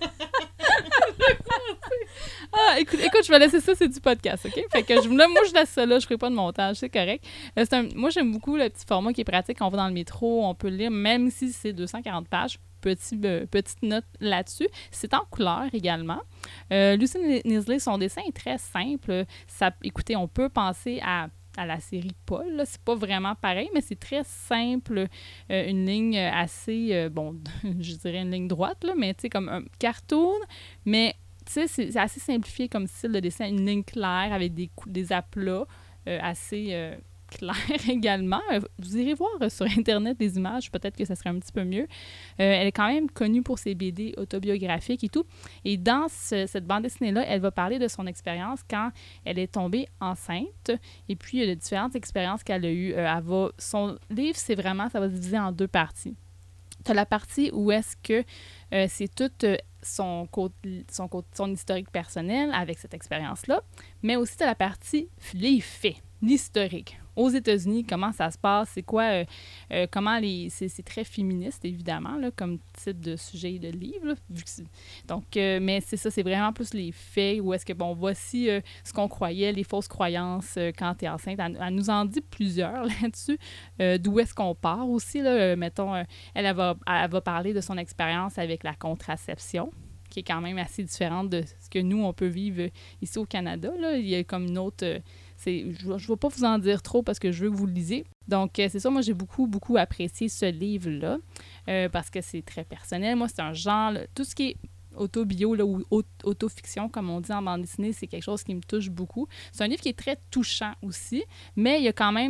Écoute, je vais laisser ça, c'est du podcast, OK? Fait que moi, je laisse ça là, je ferai pas de montage, c'est correct. Moi, j'aime beaucoup le petit format qui est pratique. On va dans le métro, on peut le lire, même si c'est 240 pages. Petite note là-dessus. C'est en couleur également. Lucy Nisley, son dessin est très simple. Écoutez, on peut penser à la série Paul. Là. C'est pas vraiment pareil, mais c'est très simple. Une ligne assez, je dirais une ligne droite, là, mais tu sais, comme un cartoon, mais tu sais, c'est assez simplifié comme style de dessin. Une ligne claire avec des aplats assez clairs également. Vous irez voir sur Internet des images, peut-être que ça serait un petit peu mieux. Elle est quand même connue pour ses BD autobiographiques et tout. Et dans cette bande dessinée-là, elle va parler de son expérience quand elle est tombée enceinte et puis les différentes expériences qu'elle a eues. Son livre, ça va se diviser en deux parties. Tu as la partie où est-ce que c'est toute son historique personnel avec cette expérience-là, mais aussi tu as la partie les faits, l'historique. Aux États-Unis, comment ça se passe, c'est quoi, c'est très féministe, évidemment, là, comme type de sujet de livre. Là, donc, mais c'est ça, c'est vraiment plus les faits, où est-ce que, voici ce qu'on croyait, les fausses croyances quand tu es enceinte. Elle nous en dit plusieurs là-dessus. D'où est-ce qu'on part aussi, là, mettons, elle va parler de son expérience avec la contraception, qui est quand même assez différente de ce que nous, on peut vivre ici au Canada. Là. Il y a comme une autre... je ne vais pas vous en dire trop parce que je veux que vous le lisiez. Donc, c'est ça, moi, j'ai beaucoup, beaucoup apprécié ce livre-là parce que c'est très personnel. Moi, c'est un genre... Là, tout ce qui est autobio là, ou autofiction, comme on dit en bande dessinée, c'est quelque chose qui me touche beaucoup. C'est un livre qui est très touchant aussi, mais il y a quand même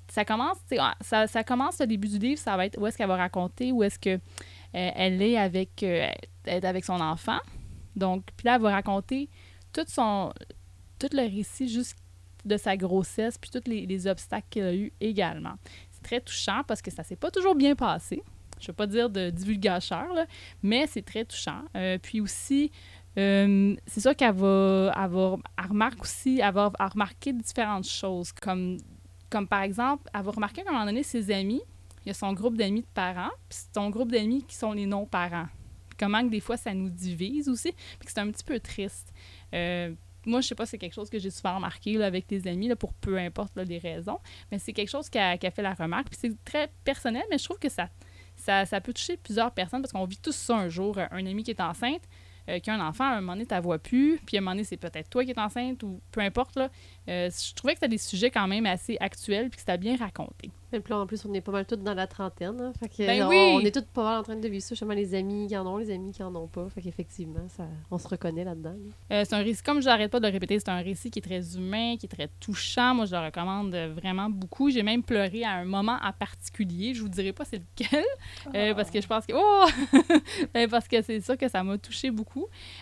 ça commence, ça commence, le début du livre, ça va être où est-ce qu'elle va raconter, où est-ce que elle est avec son enfant. Donc, puis là, elle va raconter tout le récit juste de sa grossesse, puis tous les obstacles qu'elle a eu également. C'est très touchant parce que ça s'est pas toujours bien passé. Je ne veux pas dire de divulgateur, là, mais c'est très touchant. Puis aussi, c'est sûr qu'elle va remarquer différentes choses, comme par exemple, elle va remarquer qu'à un moment donné, ses amis, il y a son groupe d'amis de parents, puis son groupe d'amis qui sont les non-parents. Comment que des fois, ça nous divise aussi, puis que c'est un petit peu triste. Moi, je sais pas, c'est quelque chose que j'ai souvent remarqué là, avec des amis, là, pour peu importe là, les raisons, mais c'est quelque chose qui a fait la remarque, puis c'est très personnel, mais je trouve que ça peut toucher plusieurs personnes, parce qu'on vit tous ça un jour. Un ami qui est enceinte, qui a un enfant, à un moment donné, tu la vois plus, puis à un moment donné, c'est peut-être toi qui es enceinte, ou peu importe, là. Je trouvais que c'était des sujets quand même assez actuels, puis que c'était bien raconté. Même là, en plus, on est pas mal tous dans la trentaine. Hein, fait que, Ben on, oui! on est tous pas mal en train de vivre ça. Justement, les amis qui en ont, les amis qui en ont pas. Fait qu'effectivement, on se reconnaît là-dedans. Là. C'est un récit, comme je n'arrête pas de le répéter, c'est un récit qui est très humain, qui est très touchant. Moi, je le recommande vraiment beaucoup. J'ai même pleuré à un moment en particulier. Je vous dirai pas c'est lequel, parce que je pense que... parce que c'est sûr que ça m'a touché beaucoup.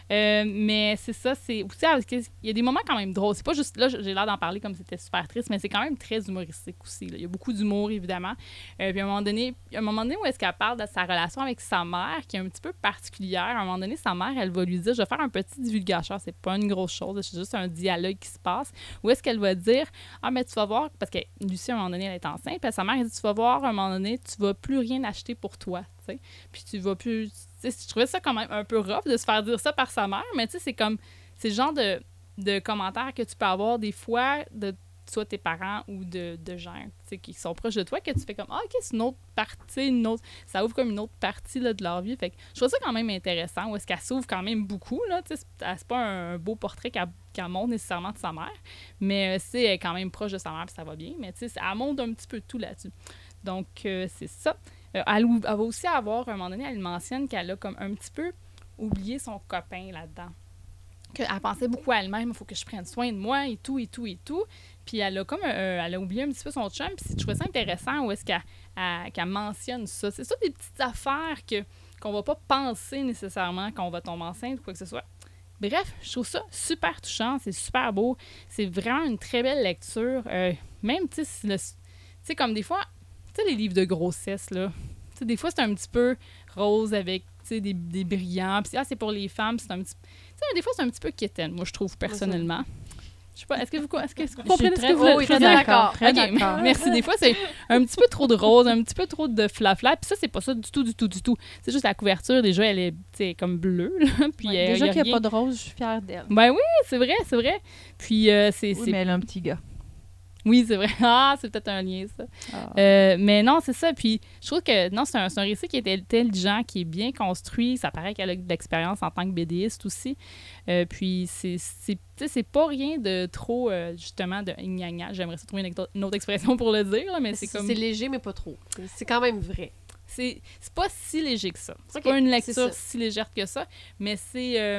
Mais c'est ça, c'est... Il y a des moments quand même drôles. C'est pas juste... Là, j'ai l'air d'en parler comme c'était super triste, mais c'est quand même très humoristique aussi. Là. Il y a beaucoup d'humour, évidemment. Puis à un moment donné où est-ce qu'elle parle de sa relation avec sa mère, qui est un petit peu particulière. À un moment donné, sa mère, elle va lui dire, je vais faire un petit divulgateur, c'est pas une grosse chose, c'est juste un dialogue qui se passe. Où est-ce qu'elle va dire, mais tu vas voir, parce que Lucie, à un moment donné, elle est enceinte, puis sa mère, elle dit, tu vas voir, à un moment donné, tu vas plus rien acheter pour toi, tu sais. Puis tu vas plus... Je trouvais ça quand même un peu rough de se faire dire ça par sa mère, mais tu sais, c'est le genre de commentaires que tu peux avoir des fois de soit tes parents ou de gens qui sont proches de toi, que tu fais comme OK, c'est une autre partie, ça ouvre comme une autre partie là, de leur vie. Fait que je trouve ça quand même intéressant, où est-ce qu'elle s'ouvre quand même beaucoup. Là, c'est pas un beau portrait qu'elle montre nécessairement de sa mère, mais elle est quand même proche de sa mère puis ça va bien. Mais elle montre un petit peu tout là-dessus. Donc, c'est ça. Elle va aussi avoir, à un moment donné, elle mentionne qu'elle a comme un petit peu oublié son copain là-dedans. Elle pensait beaucoup à elle-même, il faut que je prenne soin de moi et tout, et tout, et tout. Puis elle a oublié un petit peu son chum, puis je trouvais ça intéressant où est-ce qu'elle mentionne ça. C'est ça des petites affaires qu'on va pas penser nécessairement qu'on va tomber enceinte ou quoi que ce soit. Bref, je trouve ça super touchant, c'est super beau, c'est vraiment une très belle lecture. Même, tu sais, comme des fois, tu sais, les livres de grossesse, là, tu sais, des fois, c'est un petit peu rose avec, tu sais, des brillants, puis c'est pour les femmes, c'est un petit... Tu sais, des fois, c'est un petit peu quétaine, moi, je trouve, personnellement. Je sais pas, est-ce que vous comprenez ce que vous voulez dire? d'accord. Très d'accord. Merci. Des fois, c'est un petit peu trop de rose, un petit peu trop de flafla. Puis ça, c'est pas ça du tout. C'est juste la couverture, déjà, elle est comme bleue. Là. Puis, déjà qu'il n'y a pas de rose, je suis fière d'elle. Ben oui, c'est vrai. Puis c'est... Oui, mais elle a un petit gars. Oui, c'est vrai. C'est peut-être un lien, ça. Mais non, c'est ça. Puis je trouve que non, c'est un récit qui est intelligent, qui est bien construit. Ça paraît qu'elle a de l'expérience en tant que BDiste aussi. Puis c'est pas rien de trop, justement, de gna-gna. J'aimerais ça trouver une autre expression pour le dire, là, mais c'est comme... C'est léger, mais pas trop. C'est quand même vrai. C'est pas si léger que ça. C'est pas une lecture si légère que ça, mais ça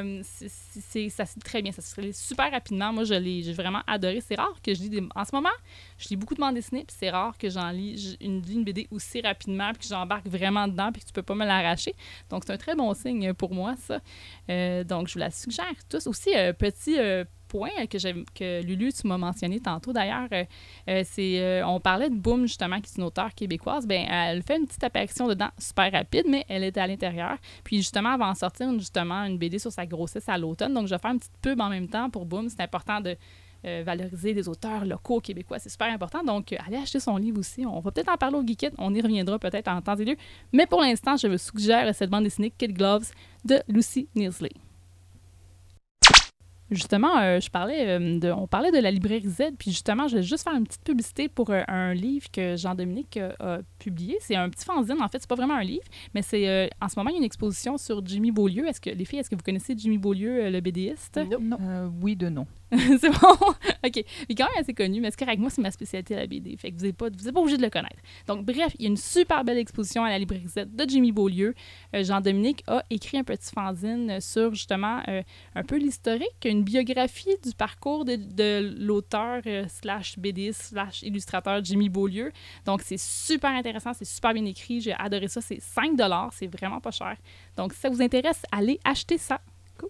se lit très bien. Ça se lit super rapidement. Moi, j'ai vraiment adoré. C'est rare que je lis en ce moment, je lis beaucoup de bandes dessinées, puis c'est rare que j'en lis une BD aussi rapidement, puis que j'embarque vraiment dedans, puis que tu peux pas me l'arracher. Donc, c'est un très bon signe pour moi, ça. Donc, je vous la suggère tous. Aussi, petit... point que Lulu, tu m'as mentionné tantôt d'ailleurs, on parlait de Boom, justement, qui est une auteure québécoise. Ben, elle fait une petite apparition dedans, super rapide, mais elle est à l'intérieur. Puis justement, elle va en sortir une BD sur sa grossesse à l'automne. Donc, je vais faire une petite pub en même temps pour Boom. C'est important de valoriser les auteurs locaux québécois. C'est super important. Donc, allez acheter son livre aussi. On va peut-être en parler au Geekette. On y reviendra peut-être en temps et lieu. Mais pour l'instant, je vous suggère cette bande dessinée Kid Gloves de Lucy Neilsley. Justement, on parlait de la librairie Z, puis justement, je vais juste faire une petite publicité pour un livre que Jean-Dominique a publié. C'est un petit fanzine, en fait, c'est pas vraiment un livre, mais c'est en ce moment, il y a une exposition sur Jimmy Beaulieu. Est-ce que vous connaissez Jimmy Beaulieu, le BDiste? Non. Oui de nom. C'est bon? OK. Il est quand même assez connu, mais c'est correct. Moi, c'est ma spécialité à la BD. Fait que vous n'êtes pas obligé de le connaître. Donc, bref, il y a une super belle exposition à la librairie Z de Jimmy Beaulieu. Jean-Dominique a écrit un petit fanzine sur, justement, un peu l'historique, une biographie du parcours de l'auteur slash BDiste slash illustrateur Jimmy Beaulieu. Donc, c'est super intéressant, c'est super bien écrit. J'ai adoré ça. C'est 5$, c'est vraiment pas cher. Donc, si ça vous intéresse, allez acheter ça.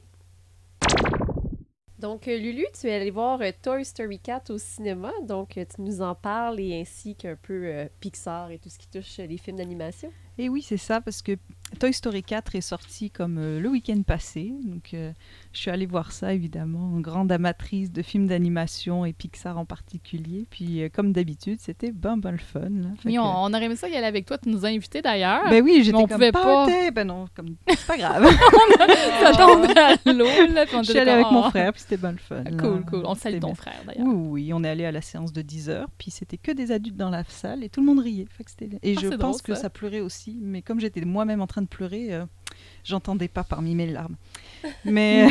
Donc, Lulu, tu es allée voir Toy Story 4 au cinéma, donc tu nous en parles et ainsi qu'un peu Pixar et tout ce qui touche les films d'animation. Et oui, c'est ça, parce que Toy Story 4 est sorti comme le week-end passé. Donc, je suis allée voir ça, évidemment, grande amatrice de films d'animation et Pixar en particulier. Puis, comme d'habitude, c'était ben le fun. Là. Oui, on aurait aimé ça y aller avec toi. Tu nous as invités d'ailleurs. Ben oui, j'étais on comme pouvait pas. Ben non, comme c'est pas grave. Ça tombe à l'eau. Là, puis on Je suis était allée comme, avec mon oh. frère, puis c'était ben le fun. Cool, là. cool. On salue C'était ton bien. frère d'ailleurs. Oui, on est allé à la séance de 10h, puis c'était que des adultes dans la salle et tout le monde riait. Fait que c'était... Et je c'est pense drôle, que ça pleurait aussi, mais comme j'étais moi-même en train de pleurer, j'entendais pas parmi mes larmes. Mais,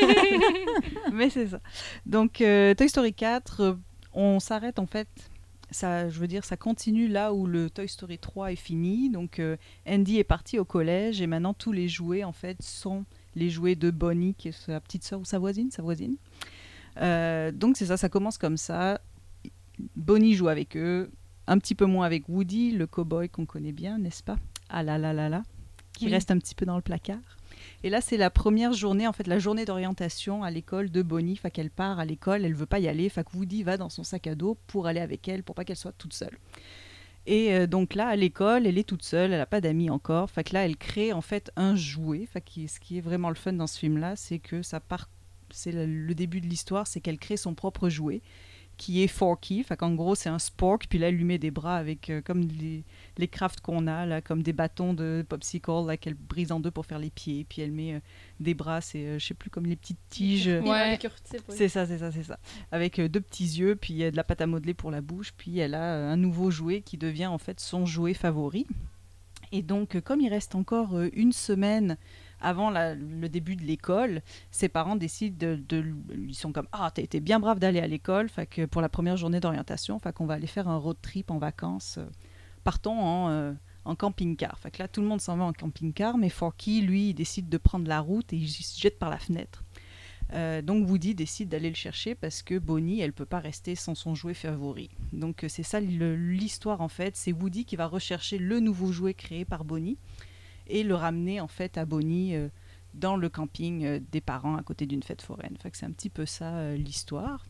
mais c'est ça. Donc, Toy Story 4, on s'arrête en fait. Ça, je veux dire, ça continue là où le Toy Story 3 est fini. Donc, Andy est parti au collège et maintenant tous les jouets en fait sont les jouets de Bonnie, qui est sa petite sœur ou sa voisine. Donc c'est ça, ça commence comme ça. Bonnie joue avec eux, un petit peu moins avec Woody, le cow-boy qu'on connaît bien, n'est-ce pas? Ah là là là là, qui Oui. reste un petit peu dans le placard. Et là, c'est la première journée, en fait, la journée d'orientation à l'école de Bonnie. Fait qu'elle part à l'école, elle veut pas y aller. Fait que Woody va dans son sac à dos pour aller avec elle, pour pas qu'elle soit toute seule. Et donc là, à l'école, elle est toute seule, elle n'a pas d'amis encore. Fait que là, elle crée en fait un jouet. Fait que ce qui est vraiment le fun dans ce film-là, c'est que ça part, c'est le début de l'histoire, c'est qu'elle crée son propre jouet, qui est Forky. Fait qu'en gros, c'est un spork, puis là, elle lui met des bras avec, comme les crafts qu'on a, là, comme des bâtons de popsicle, là, qu'elle brise en deux pour faire les pieds. Puis elle met des bras, c'est, je sais plus, comme les petites tiges. Ouais. Avec Curtip, oui. C'est ça. Avec deux petits yeux, puis de la pâte à modeler pour la bouche, puis elle a un nouveau jouet qui devient en fait son jouet favori. Et donc, comme il reste encore une semaine avant le début de l'école, ses parents décident ils sont comme « Ah, t'as été bien brave d'aller à l'école, fait que pour la première journée d'orientation, fait qu'on va aller faire un road trip en vacances. Partons en camping-car. » Fait que là, tout le monde s'en va en camping-car, mais Forky, lui, il décide de prendre la route et il se jette par la fenêtre. Donc Woody décide d'aller le chercher parce que Bonnie, elle peut pas rester sans son jouet favori. Donc c'est ça l'histoire en fait, c'est Woody qui va rechercher le nouveau jouet créé par Bonnie et le ramener en fait à Bonnie dans le camping des parents à côté d'une fête foraine. Fait que c'est un petit peu ça l'histoire.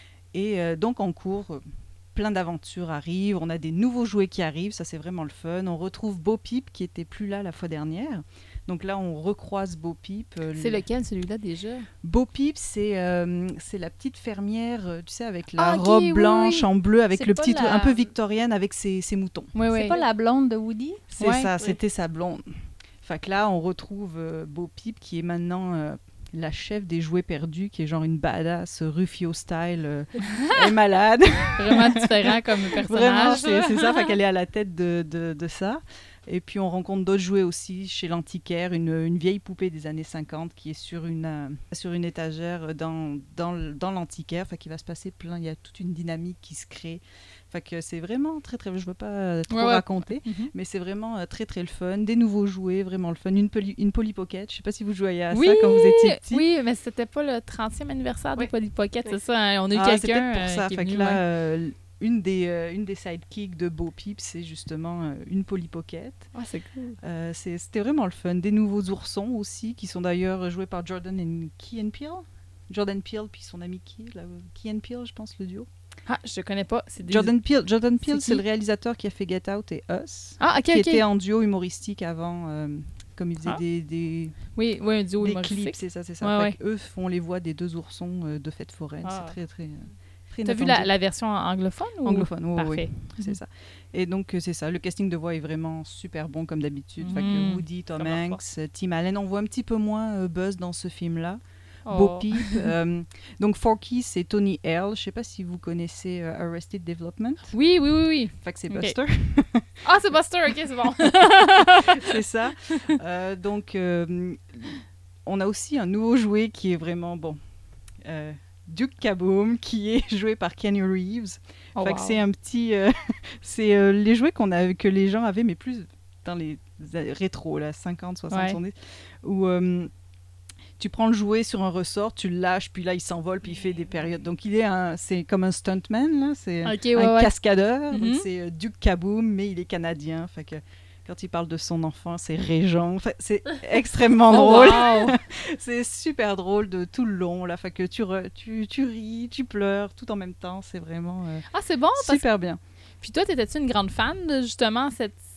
Et donc en cours, plein d'aventures arrivent, on a des nouveaux jouets qui arrivent, ça c'est vraiment le fun. On retrouve Bo Peep qui était plus là la fois dernière. Donc là, on recroise Bo Peep. C'est lequel, celui-là, déjà? Bo Peep, c'est la petite fermière, tu sais, avec la Ah, ok, robe oui, blanche oui. en bleu, avec C'est le pas petit la- truc un peu victorienne avec ses moutons. Oui, C'est pas la blonde de Woody? C'est Ouais, ça, ouais. c'était sa blonde. Fait que là, on retrouve Bo Peep qui est maintenant la chef des jouets perdus, qui est genre une badass Rufio style. Elle est malade. Vraiment différent comme Vraiment, personnage. c'est ça, fait qu'elle est à la tête de ça. Et puis on rencontre d'autres jouets aussi chez l'antiquaire, une vieille poupée des années 50 qui est sur une étagère dans l'antiquaire. Fait qu'il va se passer plein, il y a toute une dynamique qui se crée. Fait que c'est vraiment très très, je veux pas trop Ouais. raconter, Mhm. mais c'est vraiment très très le fun. Des nouveaux jouets, vraiment le fun. Une Polly Pocket, je sais pas si vous jouiez à Oui, ça quand vous étiez petit. oui, mais c'était pas le 30e anniversaire Oui. de Polly Pocket, Oui. c'est ça? Hein? On a eu Ah, c'est quelqu'un peut-être pour ça. qui est Fait que venu, là, ouais. une des sidekicks de Bo Peep, c'est justement une Polly Pocket. Ah, c'est cool. C'était vraiment le fun. Des nouveaux oursons aussi, qui sont d'ailleurs joués par Jordan et Key and Peele. Jordan Peele puis son ami Key and Peele, je pense, le duo. Ah, je connais pas. C'est des... Jordan Peele, C'est c'est qui? le réalisateur qui a fait Get Out et Us, Ah, ok, qui ok. était en duo humoristique avant, comme ils faisaient Ah. des Oui, un duo clips, humoristique. c'est ça. Ouais, Fait eux font les voix des deux oursons de fête foraine. Ah. C'est très, très, très T'as vu inattendu. la version anglophone? Ou... Anglophone, oui, Parfait. c'est ça. Et donc, c'est ça. Le casting de voix est vraiment super bon, comme d'habitude. Fait que Mhm. Woody, Tom Comme leur Hanks, Tim Allen. On voit un petit peu moins Buzz dans ce film-là. Oh. Bo Peep. Donc, Forky, c'est Tony Earl. Je sais pas si vous connaissez Arrested Development. Oui, oui, oui, oui. Fait que c'est Ok. Buster. Ah, c'est Buster, ok, c'est bon. C'est ça. Donc, on a aussi un nouveau jouet qui est vraiment bon. Duke Kaboom, qui est joué par Keanu Reeves. Oh, Fait que wow. c'est un petit... c'est les jouets que les gens avaient, mais plus dans les rétros, là, 50, 60, Ouais. 70, où tu prends le jouet sur un ressort, tu le lâches, puis là, il s'envole, puis il fait des périodes. Donc, c'est comme un stuntman, là. C'est Ok, un ouais. cascadeur. Mhm. Donc, c'est Duke Kaboom, mais il est canadien. Fait que quand il parle de son enfant, c'est Régent. Fait, c'est extrêmement Oh, drôle. wow. C'est super drôle de tout le long, là. Fait que tu ris, tu pleures, tout en même temps. C'est vraiment Ah, c'est bon, parce que... super bien. Puis toi, t'étais-tu une grande fan de, justement,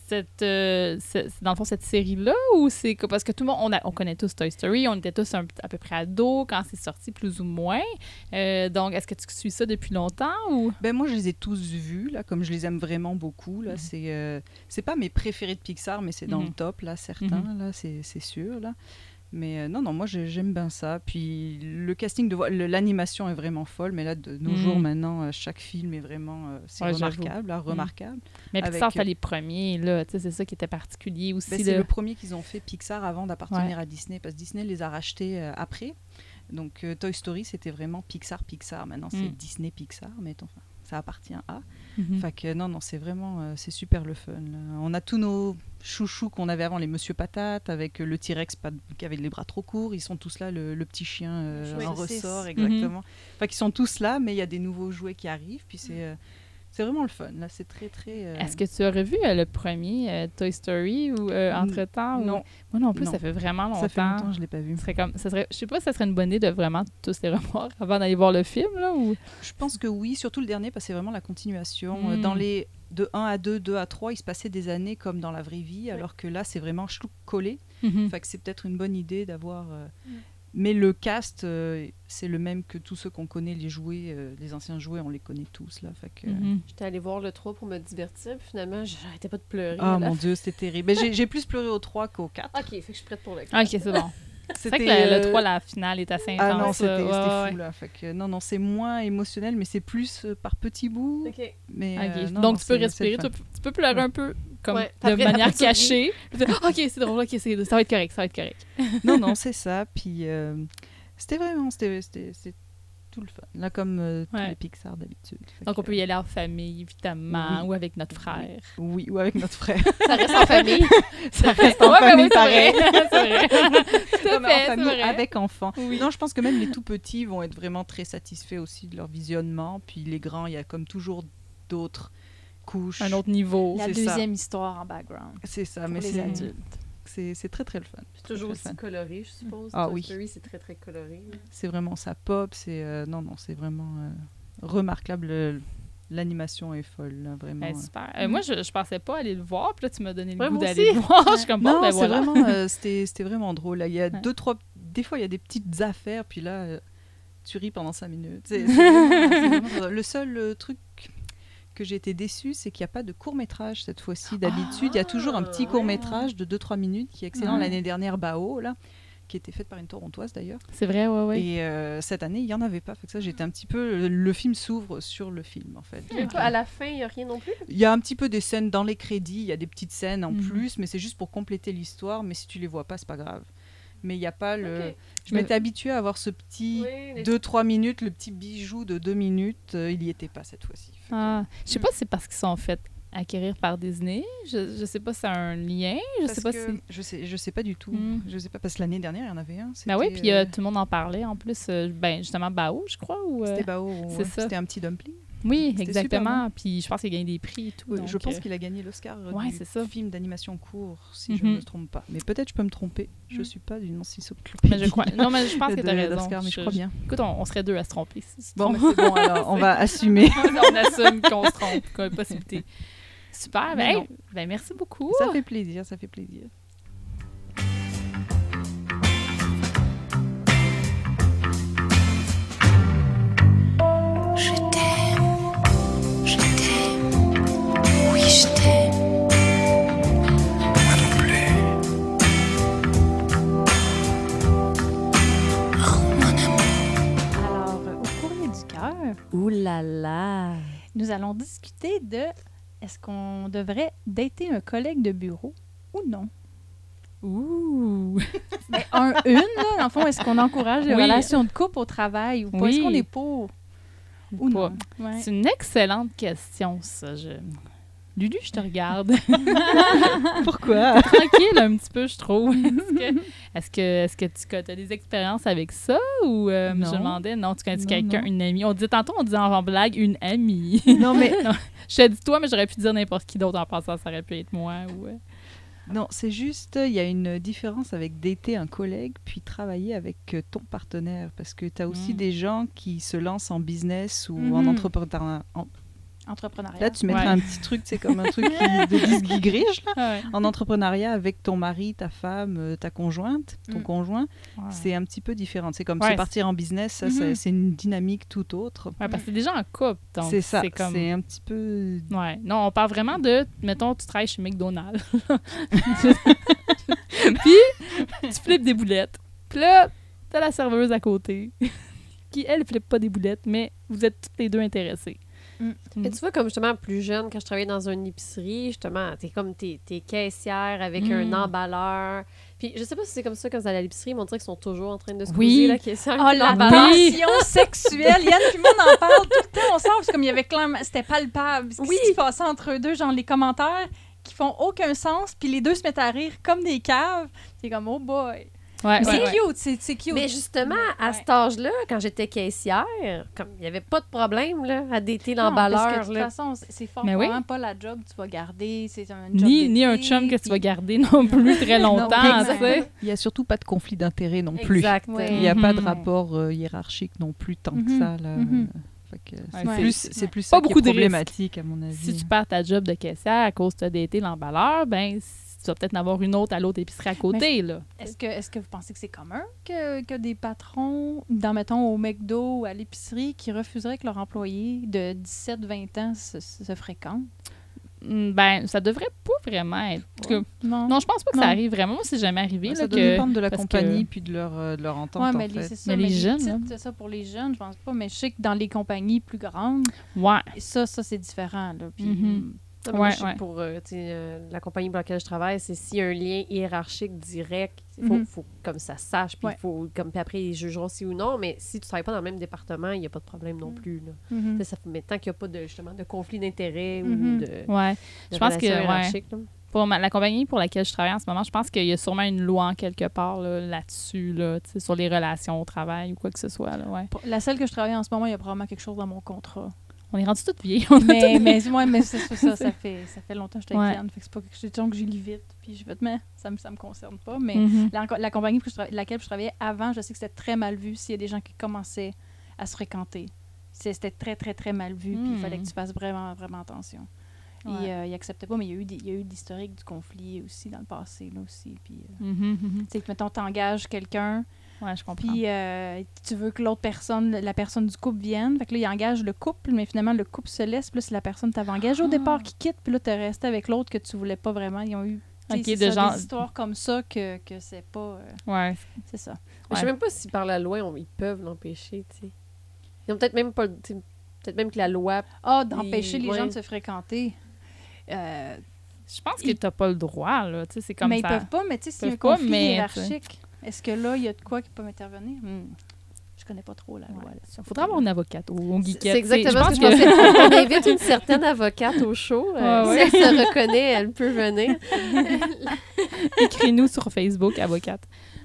dans le fond, cette série-là, ou c'est parce que tout le monde, on connaît tous Toy Story, on était tous à peu près ados quand c'est sorti, plus ou moins. Donc, est-ce que tu suis ça depuis longtemps, ou... Ben moi, je les ai tous vus, là, comme je les aime vraiment beaucoup. Là, c'est pas mes préférés de Pixar, mais c'est dans le top, là, certains, là, c'est sûr, là. Mais non, moi, j'aime bien ça. Puis le casting, l'animation est vraiment folle, mais là, de nos jours, maintenant, chaque film est vraiment c'est Ouais, remarquable, là, remarquable. Mais Avec, Pixar, c'était les premiers, là, tu sais, c'est ça qui était particulier aussi. Ben, c'est le premier qu'ils ont fait, Pixar, avant d'appartenir à Disney, parce que Disney les a rachetés après. Donc Toy Story, c'était vraiment Pixar. Maintenant, c'est Disney Pixar, mais enfin, ça appartient à. Fait que non, c'est vraiment, c'est super le fun, là. On a tous nos chouchous qu'on avait avant, les Monsieur Patate, avec le T-Rex qui avait les bras trop courts. Ils sont tous là, le petit chien en ressort, exactement. Fait qu'ils sont tous là, mais il y a des nouveaux jouets qui arrivent, puis c'est vraiment le fun, là. C'est très, très... Est-ce que tu as revu le premier Toy Story ou entre-temps? Non. Moi non plus, Non. ça fait vraiment longtemps. Ça fait longtemps que je l'ai pas vu. Je sais pas si ça serait une bonne idée de vraiment tous les revoir avant d'aller voir le film, là, ou... Je pense que oui, surtout le dernier, parce que c'est vraiment la continuation. Dans les de 1 à 2, 2 à 3, il se passait des années comme dans la vraie vie, alors que là, c'est vraiment chlouc collé. Fait que c'est peut-être une bonne idée d'avoir... Mais le cast, c'est le même que tous ceux qu'on connaît, les jouets, les anciens jouets, on les connaît tous, là. Fait que... J'étais allée voir le 3 pour me divertir, puis finalement, j'arrêtais pas de pleurer. Ah mon Dieu, c'était terrible. Mais j'ai plus pleuré au 3 qu'au 4. Ok, fait que je suis prête pour le 4. Ok, c'est bon. C'est vrai que le 3, la finale est assez intense. Ah non, c'était ouais. fou, là. Fait que, non, c'est moins émotionnel, mais c'est plus par petits bouts. Ok. Mais, Ok. non, Donc, non, tu peux c'est respirer, le fun. tu peux pleurer un peu comme Ouais, de après, manière tu ris. cachée. Ok, c'est drôle, ok, ça va être correct, ça va être correct. Non, c'est ça. Puis c'était vraiment, c'était tout le fun. Là, comme tous Ouais. les Pixar d'habitude. Fait Donc, que, on peut y aller en famille, évidemment, Oui. ou avec notre frère. Oui, ou avec notre frère. Ça reste en famille. Ça reste en Ouais, ben famille oui, pareil. c'est vrai. C'est vrai. Tout Non, à mais fait, en c'est famille vrai. avec enfants. Oui. Non, je pense que même les tout petits vont être vraiment très satisfaits aussi de leur visionnement. Puis les grands, il y a comme toujours d'autres couches. Un autre niveau. La c'est ça. deuxième histoire en background. C'est ça, Pour mais les c'est adultes. c'est très très le fun. C'est toujours Très aussi fun. coloré, je suppose. Ah Toy oui. Story, c'est très, très coloré. C'est vraiment ça pop. C'est non, c'est vraiment remarquable. L'animation est folle, là, vraiment. Ben, super. Moi, je pensais pas aller le voir, puis là, tu m'as donné le Ouais, goût moi d'aller le aussi. voir. Je suis comme, bon, Non, ben c'est voilà. vraiment, c'était vraiment drôle. Là. Il y a deux, trois... Des fois, il y a des petites affaires, puis là, tu ris pendant 5 minutes. C'est vraiment drôle. Le seul truc que j'ai été déçue, c'est qu'il n'y a pas de court-métrage cette fois-ci. D'habitude, il y a toujours un petit court-métrage de 2-3 minutes qui est excellent. Ouais. L'année dernière, Bao, là, qui était faite par une Torontoise d'ailleurs. C'est vrai, ouais. Et cette année, il n'y en avait pas. Fait que ça, j'étais un petit peu... Le film s'ouvre sur le film, en fait. Mais toi, à la fin, il n'y a rien non plus? Il y a un petit peu des scènes dans les crédits, il y a des petites scènes en Mhm. plus, mais c'est juste pour compléter l'histoire. Mais si tu les vois pas, c'est pas grave. Mais il n'y a pas le... Ok. Je m'étais habituée à avoir ce petit Oui, les- 2-3 minutes, le petit bijou de 2 minutes. Il n'y était pas cette fois-ci. Fait que- Ah, je sais pas si c'est parce qu'ils sont faits acquérir par Disney. Je sais pas si ça a un lien. Je Parce sais pas que si... je sais pas du tout. Mm. Je sais pas, parce que l'année dernière, il y en avait un. Ben oui, c'était, puis tout le monde en parlait en plus. Ben justement, Bao, je crois. Ou, C'était Bao. c'est ouais. ça. C'était un petit dumpling. Oui, C'était exactement. super Puis je pense qu'il a gagné des prix et tout. Oui, donc, je pense qu'il a gagné l'Oscar ouais, du c'est ça. film d'animation court, si je Mhm. ne me trompe pas. Mais peut-être je peux me tromper. Je Mm. suis pas d'une encyclopédie. Mais je crois. Non, mais je pense que tu as raison. d'Oscar, mais je crois bien. Écoute, on serait deux à se tromper. si tu te Bon, trompes. mais c'est bon, alors, on va assumer. on assume qu'on se trompe, qu'on a une possibilité. Super. Mais Ben, non. ben, merci beaucoup. Ça fait plaisir, ça fait plaisir. Je t'aime, oui je t'aime. Moi non plus. Oh mon amour. Alors, au courrier du cœur, Ouh là là! nous allons discuter de est-ce qu'on devrait dater un collègue de bureau ou non? Ouh! Mais une, là, dans le fond, est-ce qu'on encourage les Oui. relations de couple au travail ou pas? Oui. Est-ce qu'on est pour ou Pas. non? Ouais. C'est une excellente question, ça. Lulu, je te regarde. Pourquoi? Tranquille un petit peu, je trouve. Est-ce que tu as des expériences avec ça ou je Non. me demandais, non, tu connais Non, quelqu'un, non. une amie? On disait tantôt, on disait en blague une amie. Non, mais Je t'ai dit toi, mais j'aurais pu dire n'importe qui d'autre en passant, ça aurait pu être moi. Ou, non, c'est juste, il y a une différence avec dater un collègue puis travailler avec ton partenaire. Parce que tu as aussi des gens qui se lancent en business ou en entrepreneuriat. Entrepreneuriat. Là, tu mettrais Ouais. un petit truc, c'est comme un truc de disque qui grige, là. Ouais. En entrepreneuriat avec ton mari, ta femme, ta conjointe, ton conjoint, c'est un petit peu différent. C'est comme Ouais, se partir en business, ça, c'est une dynamique tout autre. Ouais, parce que c'est déjà en couple. Donc C'est ça, C'est comme... c'est un petit peu... Ouais. Non, on parle vraiment de, mettons, tu travailles chez McDonald's. Puis, tu flippes des boulettes. Puis là, t'as la serveuse à côté qui, elle, flippe pas des boulettes, mais vous êtes toutes les deux intéressées. Mais tu vois, comme justement, plus jeune, quand je travaillais dans une épicerie, justement, t'es caissière avec un emballeur. Puis je sais pas si c'est comme ça quand vous allez à l'épicerie, mais on dirait qu'ils sont toujours en train de se Oui. causer, la caissière. Oh, puis la l'emballeur. tension sexuelle! Yann et moi, on en parle tout le temps. On sort, c'est comme il y avait clairement... C'était palpable. Ce qui se passait entre eux deux, genre les commentaires qui font aucun sens, puis les deux se mettent à rire comme des caves. C'est comme, oh boy! Ouais, C'est ouais. cute, c'est cute. Mais justement, à Ouais. cet âge-là, quand j'étais caissière, comme il n'y avait pas de problème là, à dater Non, parce que l'emballeur. de toute là. façon, c'est fort Mais oui. probablement pas la job que tu vas garder. C'est un job Ni un d'été, chum que tu puis- vas garder non plus très longtemps, exact. tu sais. Il n'y a surtout pas de conflit d'intérêts non plus. Exact. Ouais. Il n'y a pas de Mhm. rapport hiérarchique non plus tant que Mhm. ça. Là. Mhm. Fait que Ouais, c'est ouais. plus, c'est plus Pas ça qui beaucoup est de risques. problématique, à mon avis. Si tu perds ta job de caissière à cause de t'as daté l'emballeur, ben tu vas peut-être en avoir une autre à l'autre épicerie à côté, là. Est-ce que vous pensez que c'est commun que des patrons, mettons, au McDo ou à l'épicerie, qui refuseraient que leurs employés de 17-20 ans se fréquentent? Ben, ça devrait pas vraiment être... en tout cas, Non. non, je pense pas que Non. ça arrive vraiment. Moi, c'est jamais arrivé, Ça là, doit que... dépendre de la parce compagnie que- puis de leur entente, Ouais, en mais fait. c'est ça. Mais les jeunes, petites, là. c'est ça pour les jeunes, je pense pas. Mais je sais que dans les compagnies plus grandes, Ouais. ça c'est différent. Là. Puis, Mhm. Non, mais moi, Ouais, je sais ouais. que pour la compagnie pour laquelle je travaille, c'est s'il y a un lien hiérarchique direct, il faut, Mhm. faut comme ça sache, puis Ouais. puis après ils jugeront si ou non, mais si tu travailles pas dans le même département, il n'y a pas de problème non plus. Là. Mhm. Ça fait maintenant qu'il n'y a pas de, justement, de conflit d'intérêts Mhm. ou de, Ouais. de Je pense que, relations ouais. hiérarchiques, là. Pour la compagnie pour laquelle je travaille en ce moment, je pense qu'il y a sûrement une loi en quelque part là, là-dessus, là, tu sais, sur les relations au travail ou quoi que ce soit. Là, ouais. La seule que je travaille en ce moment, il y a probablement quelque chose dans mon contrat. On est rendu toutes vieilles. On a mais, toutes- mais c'est ça, ça fait longtemps que je suis avec Ouais. Yann. Fait que c'est pas quelque chose que je lis vite. Puis je vais te mettre, ça me concerne pas. Mais Mhm. la compagnie laquelle je travaillais avant, je sais que c'était très mal vu s'il y a des gens qui commençaient à se fréquenter. C'était très, très, très mal vu. Puis il fallait que tu fasses vraiment, vraiment attention. Ouais. Ils acceptaient pas, mais il y a eu l'historique du conflit aussi dans le passé. Là, aussi. Puis, Mhm, mhm. tu sais, que mettons, t'engages quelqu'un, Ouais, je comprends. puis tu veux que l'autre personne, la personne du couple vienne. Fait que là, il engage le couple, mais finalement, le couple se laisse. Puis là, c'est la personne que t'avais engagée au départ qui quitte. Puis là, t'es resté avec l'autre que tu voulais pas vraiment. Ils ont eu tu sais, Ok, c'est de ça, genre- des histoires comme ça que c'est pas... Ouais. c'est ça. Mais je sais même pas si par la loi, ils peuvent l'empêcher, tu sais. Ils ont peut-être même pas... Peut-être même que la loi... Ah, d'empêcher les ouais. gens de se fréquenter. Je pense que t'as pas le droit, là. Tu sais, c'est comme Mais ça. ils peuvent pas, mais tu sais, s'il y a un Peuvent pas, conflit mais, hiérarchique, est-ce que là, il y a de quoi qui peut intervenir? Je connais pas trop la loi. Il faudrait avoir une avocate au geekette. C'est exactement ce que je pense pensais. On invite une certaine avocate au show. Ouais, Si elle se reconnaît, elle peut venir. Écris-nous sur Facebook, avocate.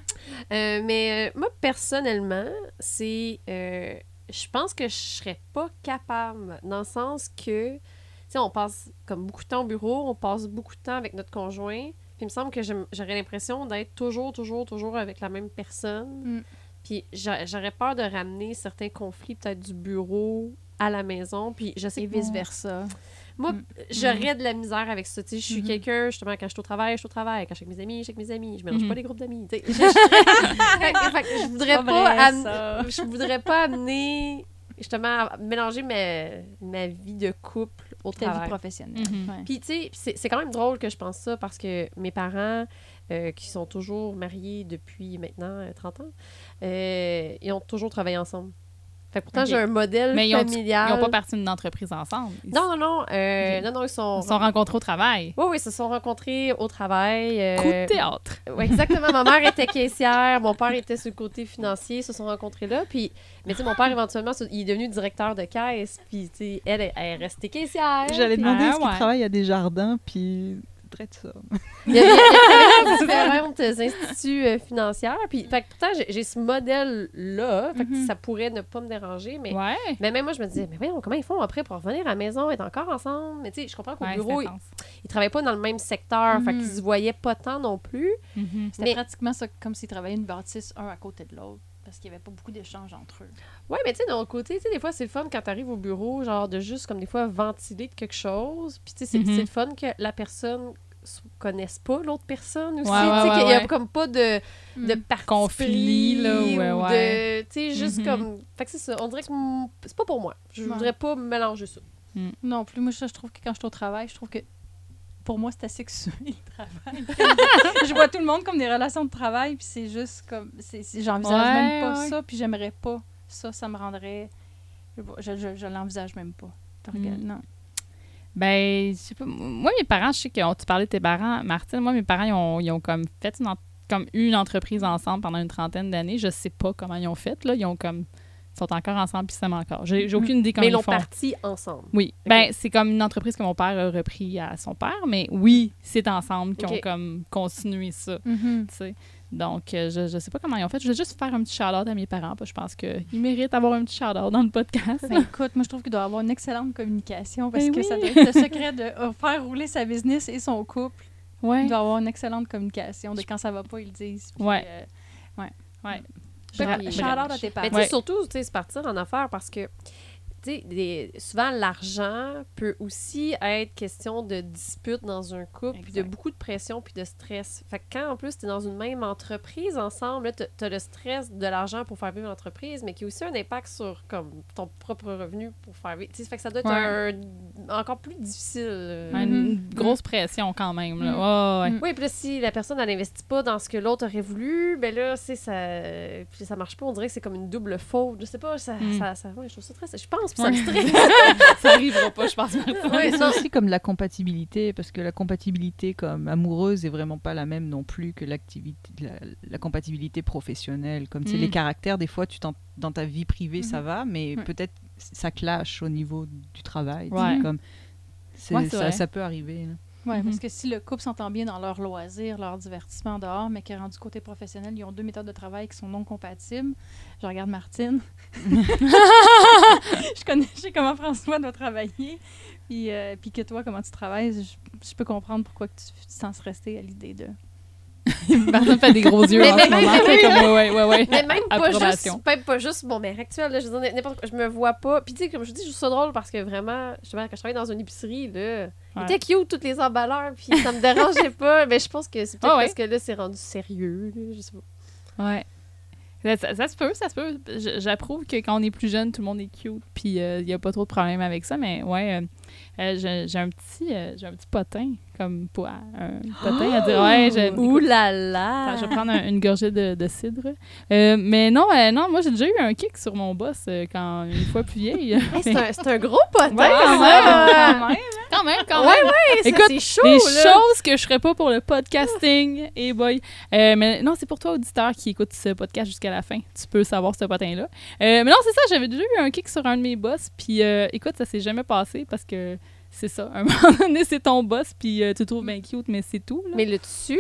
Mais moi, personnellement, c'est... je pense que je serais pas capable, dans le sens que, tu sais, on passe comme beaucoup de temps au bureau, on passe beaucoup de temps avec notre conjoint, puis il me semble que j'aurais l'impression d'être toujours avec la même personne. Mm. Puis j'aurais peur de ramener certains conflits, peut-être du bureau à la maison, puis je sais Et que vice-versa. moi, Mm. j'aurais de la misère avec ça. Tu sais, je suis Mhm. quelqu'un, justement, quand je suis au travail, je suis au travail. Quand je suis avec mes amis, je suis avec mes amis. Je mélange Mhm. pas les groupes d'amis. Tu sais. Fait que je voudrais je voudrais pas amener, justement, à mélanger ma vie de couple au Ta vie travail. professionnelle. Mhm. Ouais. Puis, tu sais, c'est quand même drôle que je pense ça parce que mes parents, qui sont toujours mariés depuis maintenant 30 ans, ils ont toujours travaillé ensemble. Fait que pourtant, Ok. j'ai un modèle Mais ils familial. n'ont pas parti d'une entreprise ensemble. Non, non, ils sont... Ils se sont rencontrés au travail. Oui, ils se sont rencontrés au travail. Coup de théâtre. Oui, exactement. Ma mère était caissière, mon père était sur le côté financier, ils se sont rencontrés là. Puis, mais tu sais, mon père, éventuellement, il est devenu directeur de caisse. Puis, tu sais, elle est restée caissière. J'allais Puis, demander Ah, est-ce qu'il ouais. travaille à des jardins, puis traite ça. il y a travaillé dans différentes instituts financiers. Puis, fait que pourtant, j'ai ce modèle-là. Fait que Mhm. ça pourrait ne pas me déranger. Mais, Ouais. mais même moi, je me disais, mais voyons, comment ils font après pour revenir à la maison, être encore ensemble? Mais tu sais, je comprends qu'au Ouais, bureau, c'est intense. ils travaillaient pas dans le même secteur. Fait Mhm. qu'ils se voyaient pas tant non plus. Mhm. C'était Mais- pratiquement ça, comme s'ils travaillaient une bâtisse un à côté de l'autre, parce qu'il n'y avait pas beaucoup d'échanges entre eux. Ouais, mais tu sais, de l'autre côté, tu sais, des fois, c'est le fun quand t'arrives au bureau, genre de juste, comme des fois, ventiler de quelque chose. Puis, tu sais, Mhm. c'est le fun que la personne connaisse pas l'autre personne aussi. Ouais, tu sais, ouais, qu'il y a ouais. comme pas de parti Conflit, là, pris ouais, ou ouais. de... Tu sais, juste Mhm. comme... Fait que c'est ça. On dirait que c'est pas pour moi. Je Ouais. voudrais pas mélanger ça. Non plus, moi, ça, je trouve que quand je suis au travail, je trouve que pour moi, c'est sexuel, le travail. Je vois tout le monde comme des relations de travail, puis c'est juste comme... J'envisage Ouais, même pas ouais. ça, puis j'aimerais pas ça. Ça me rendrait... Je l'envisage même pas. Non. Ben, je sais pas. Moi, mes parents, je sais que tu parlais de tes parents, Martine. Moi, mes parents, ils ont comme fait comme une entreprise ensemble pendant une trentaine d'années. Je sais pas comment ils ont fait, là. Ils sont encore ensemble puis ils s'aiment encore. J'ai aucune idée comment Mais ils ils l'ont font. parti ensemble. Oui. Ok. Ben, c'est comme une entreprise que mon père a repris à son père, mais oui, c'est ensemble qu'ils Ok. ont comme continué ça, Mhm. tu sais. Donc, je sais pas comment ils ont fait. Je vais juste faire un petit shout-out à mes parents, parce que je pense qu'ils méritent d'avoir un petit shout-out dans le podcast. Ben, écoute, moi, je trouve qu'il doit avoir une excellente communication parce Ben que oui. ça doit être le secret de faire rouler sa business et son couple. Ouais. Il doit avoir une excellente communication. De quand ça va pas, ils le disent. Puis, Ouais. ouais. Bref. Shout-out à tes Mais parents. tu sais, Ouais. surtout, tu sais, se partir en affaires parce que, tu sais, souvent, l'argent peut aussi être question de dispute dans un couple, puis de Exact. beaucoup de pression, puis de stress. Fait que quand, en plus, tu es dans une même entreprise ensemble, là, tu as le stress de l'argent pour faire vivre l'entreprise, mais qui a aussi un impact sur, comme, ton propre revenu pour faire vivre. Tu sais, fait que ça doit être encore plus difficile. Ouais, une grosse pression quand même, là. Ouais, ouais. Oui, puis là, si la personne, elle n'investit pas dans ce que l'autre aurait voulu, ben là, c'est ça marche pas. On dirait que c'est comme une double faute. Je sais pas, ouais, je trouve ça très... Je pense, puis ça me stresse. Ça arrivera pas, je pense. Ouais, c'est aussi comme la compatibilité, parce que la compatibilité comme amoureuse est vraiment pas la même non plus que la compatibilité professionnelle. Comme tu sais, les caractères, des fois, dans ta vie privée, ça va, mais peut-être ça clash au niveau du travail. tu sais, Ouais. comme Ouais, c'est vrai. ça peut arriver. Là. Oui, parce que si le couple s'entend bien dans leur loisir, leur divertissement dehors, mais qui rendu côté professionnel, ils ont 2 méthodes de travail qui sont non compatibles. Je regarde Martine. Je sais comment François doit travailler. Puis que toi, comment tu travailles, je peux comprendre pourquoi que tu sens rester à l'idée de... Personne fait des gros yeux en Mais ce moment. Fait comme, ouais. Mais même Approbation. pas juste mon mère actuelle, là, je veux dire, n'importe quoi, je me vois pas. Puis tu sais, comme je dis, je trouve ça drôle parce que vraiment, justement, quand je travaillais dans une épicerie, là, il était cute, tous les emballeurs, puis ça me dérangeait pas. Mais je pense que c'est peut-être parce que là, c'est rendu sérieux, là, je sais pas. Ouais. Ça se peut. J'approuve que quand on est plus jeune, tout le monde est cute, puis il n'y a pas trop de problème avec ça, mais ouais, j'ai un petit potin, comme pour un potin à dire, ouais, Ouh là là! attends, je vais prendre une gorgée de cidre. Mais non, moi, j'ai déjà eu un kick sur mon boss quand une fois plus vieille. Hey, c'est un gros potin, Ouais, ça! quand même. Ouais, Écoute, c'est chaud, Des là! choses que je ferais pas pour le podcasting. Et boy. Mais non, c'est pour toi, auditeur, qui écoute ce podcast jusqu'à la fin. Tu peux savoir ce potin-là. Mais non, c'est ça, j'avais déjà eu un kick sur un de mes boss. Puis écoute, ça s'est jamais passé parce que c'est ça. À un moment donné, c'est ton boss, puis tu le trouves bien cute, mais c'est tout. Là. Mais le dessus,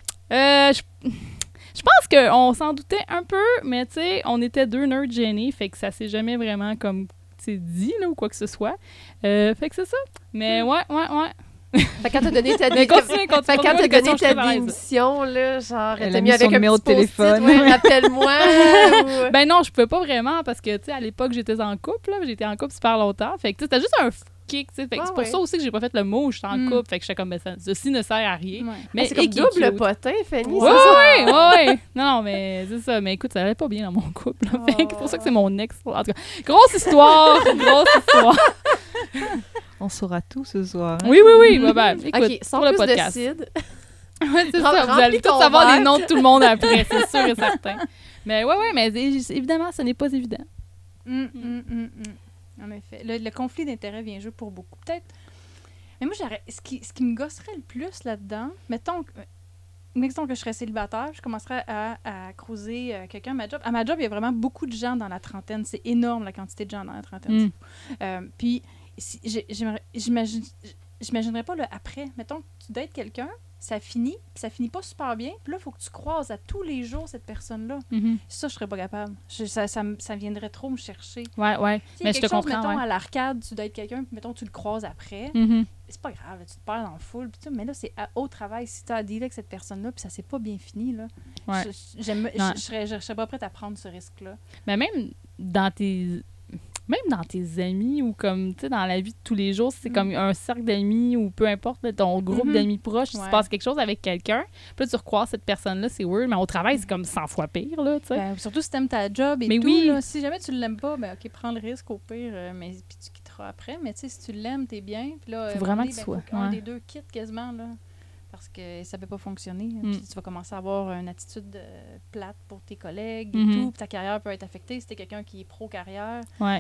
Je pense qu'on s'en doutait un peu, mais tu sais, on était 2 nerds gênés, fait que ça s'est jamais vraiment comme dit là, ou quoi que ce soit. Fait que c'est ça. Mais ouais. fait que quand t'as donné ta Mais continue. Fait que quand t'as Moi, donné je suis ta très à l'aise. démission, là, genre, Elle t'as a mis mis son avec un numéro petit de post-it, téléphone. ouais, rappelle-moi. ou- Ben non, je pouvais pas vraiment parce que, tu sais, à l'époque, j'étais en couple, là. J'étais en couple super longtemps. Fait que, tu sais, c'était juste un kick, tu sais. Fait que c'est pour ça aussi que j'ai pas fait le mot, je suis en couple. Fait que j'étais comme, ben, ceci ne sert à rien. Ouais. Mais c'est comme qui est double cute. potin, Fanny, Ouais, c'est ça? ouais. Non, mais c'est ça. Mais écoute, ça allait pas bien dans mon couple. Là. Fait que c'est pour ça que c'est mon ex. En tout cas, grosse histoire. On saura tout ce soir. hein. Oui. Ben, écoute, OK, sans pour le plus de podcast. cidre. Ouais, c'est Rem- ça. Vous remplis allez tous ton savoir verre. les noms de tout le monde après, c'est sûr et certain. Mais ouais, mais évidemment, ce n'est pas évident. En effet. Le conflit d'intérêts vient jouer pour beaucoup. Peut-être. Mais moi, ce qui me gosserait le plus là-dedans, mettons que je serais célibataire, je commencerais à creuser quelqu'un à ma job. À ma job, il y a vraiment beaucoup de gens dans la trentaine. C'est énorme, la quantité de gens dans la trentaine. Puis, j'imaginerais pas le après. Mettons que tu dates quelqu'un, ça finit pas super bien, puis là, il faut que tu croises à tous les jours cette personne-là. Ça, je serais pas capable. Ça viendrait trop me chercher. Ouais. Mais je te comprends, mettons, ouais. à l'arcade, tu dates quelqu'un, puis mettons, tu le croises après. C'est pas grave, tu te perds dans le full, puis mais là, c'est au travail, si tu as à dealer avec cette personne-là, puis ça s'est pas bien fini, là. Ouais. Je serais pas prête à prendre ce risque-là. Mais même dans tes amis ou comme, tu sais, dans la vie de tous les jours, si c'est comme un cercle d'amis ou peu importe, là, ton groupe d'amis proches, si se passe quelque chose avec quelqu'un, puis là, tu recroises cette personne-là, c'est weird, mais au travail, c'est comme 100 fois pire, là, tu sais. Ben, surtout si t'aimes ta job et mais tout, oui. là, si jamais tu l'aimes pas, ben OK, prends le risque au pire, mais puis tu quitteras après, mais tu sais, si tu l'aimes, t'es bien, puis là, faut vraiment que tu sois. Faut qu'un des deux quitte quasiment, là, parce que ça peut pas fonctionner. Puis tu vas commencer à avoir une attitude plate pour tes collègues et tout, puis ta carrière peut être affectée si t'es quelqu'un qui est pro-carrière. Ouais.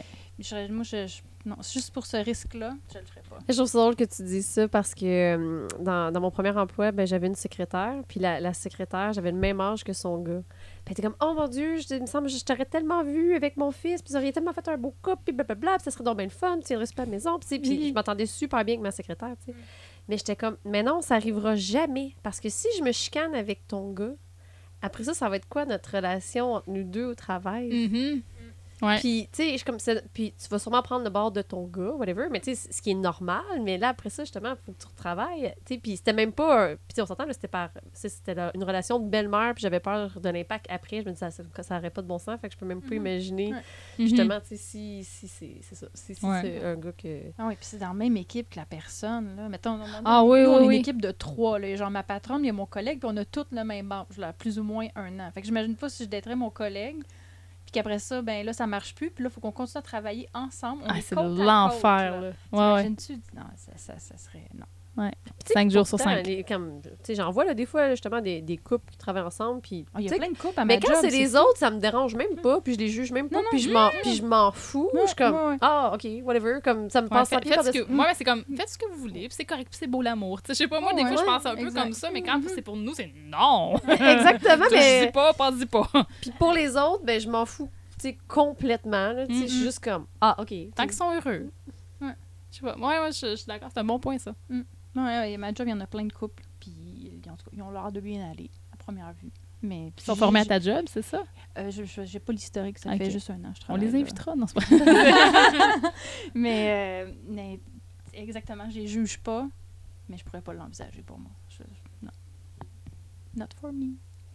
Non, juste pour ce risque-là, je le ferais pas. Je trouve ça drôle que tu dises ça parce que dans mon premier emploi, j'avais une secrétaire. Puis la secrétaire, j'avais le même âge que son gars. Puis elle était comme « Oh mon Dieu, il me semble que je t'aurais tellement vu avec mon fils. Puis vous auriez tellement fait un beau couple. Puis blablabla. Puis ça serait donc bien le fun. Tu viendrais super à la maison. » Puis je m'entendais super bien avec ma secrétaire, tu sais. Mais j'étais comme « Mais non, ça arrivera jamais. Parce que si je me chicane avec ton gars, après ça va être quoi notre relation entre nous deux au travail? » Ouais. Puis, tu sais, puis tu vas sûrement prendre le bord de ton gars, whatever, mais tu sais, ce qui est normal, mais là, après ça, justement, il faut que tu retravailles, tu sais, puis c'était même pas, puis on s'entend, là, c'était une relation de belle-mère, puis j'avais peur de l'impact après, je me disais, ça n'aurait pas de bon sens, fait que je peux même pas imaginer, justement, tu sais, si c'est ça, si c'est un gars que... Ah oui, puis c'est dans la même équipe que la personne, là, mettons, on est une oui. équipe de 3, là, genre ma patronne, il y a mon collègue, puis on a tous le même âge, là, plus ou moins 1 an, fait que j'imagine pas si je daterais mon collègue, puis qu'après ça, ben là, ça marche plus. Puis là, il faut qu'on continue à travailler ensemble. C'est l'enfer, là. T'imagines-tu? Non, ça serait... Non. Ouais. 5 jours sur 5. J'en vois, là, des fois, justement, des couples qui travaillent ensemble. Puis, il y a plein de couples à ma mais quand job, c'est les autres, ça me dérange même pas. Puis je les juge même pas. Puis je m'en fous. Je suis comme, OK, whatever. Comme, ça me passe en pied par-dessus. Moi, c'est comme, faites ce que vous voulez. Puis c'est correct. Puis c'est beau l'amour. Je sais pas, moi, des fois, je pense un peu comme ça. Mais quand c'est pour nous, c'est non. Exactement. Je dis pas, dis pas. Puis pour les autres, ben je m'en fous. Tu sais, complètement. Je suis juste comme, OK. Tant qu'ils sont heureux. Je sais pas. Moi, je suis d'accord. C'est un bon point, ça. Ouais, ma job, il y en a plein de couples. Puis, en tout cas, ils ont l'air de bien aller, à première vue. Mais, ils sont formés à ta job, c'est ça? J'ai pas l'historique, ça fait juste 1 an. On les invitera, non, c'est pas mais exactement, je les juge pas, mais je pourrais pas l'envisager pour moi. Non. Not for me.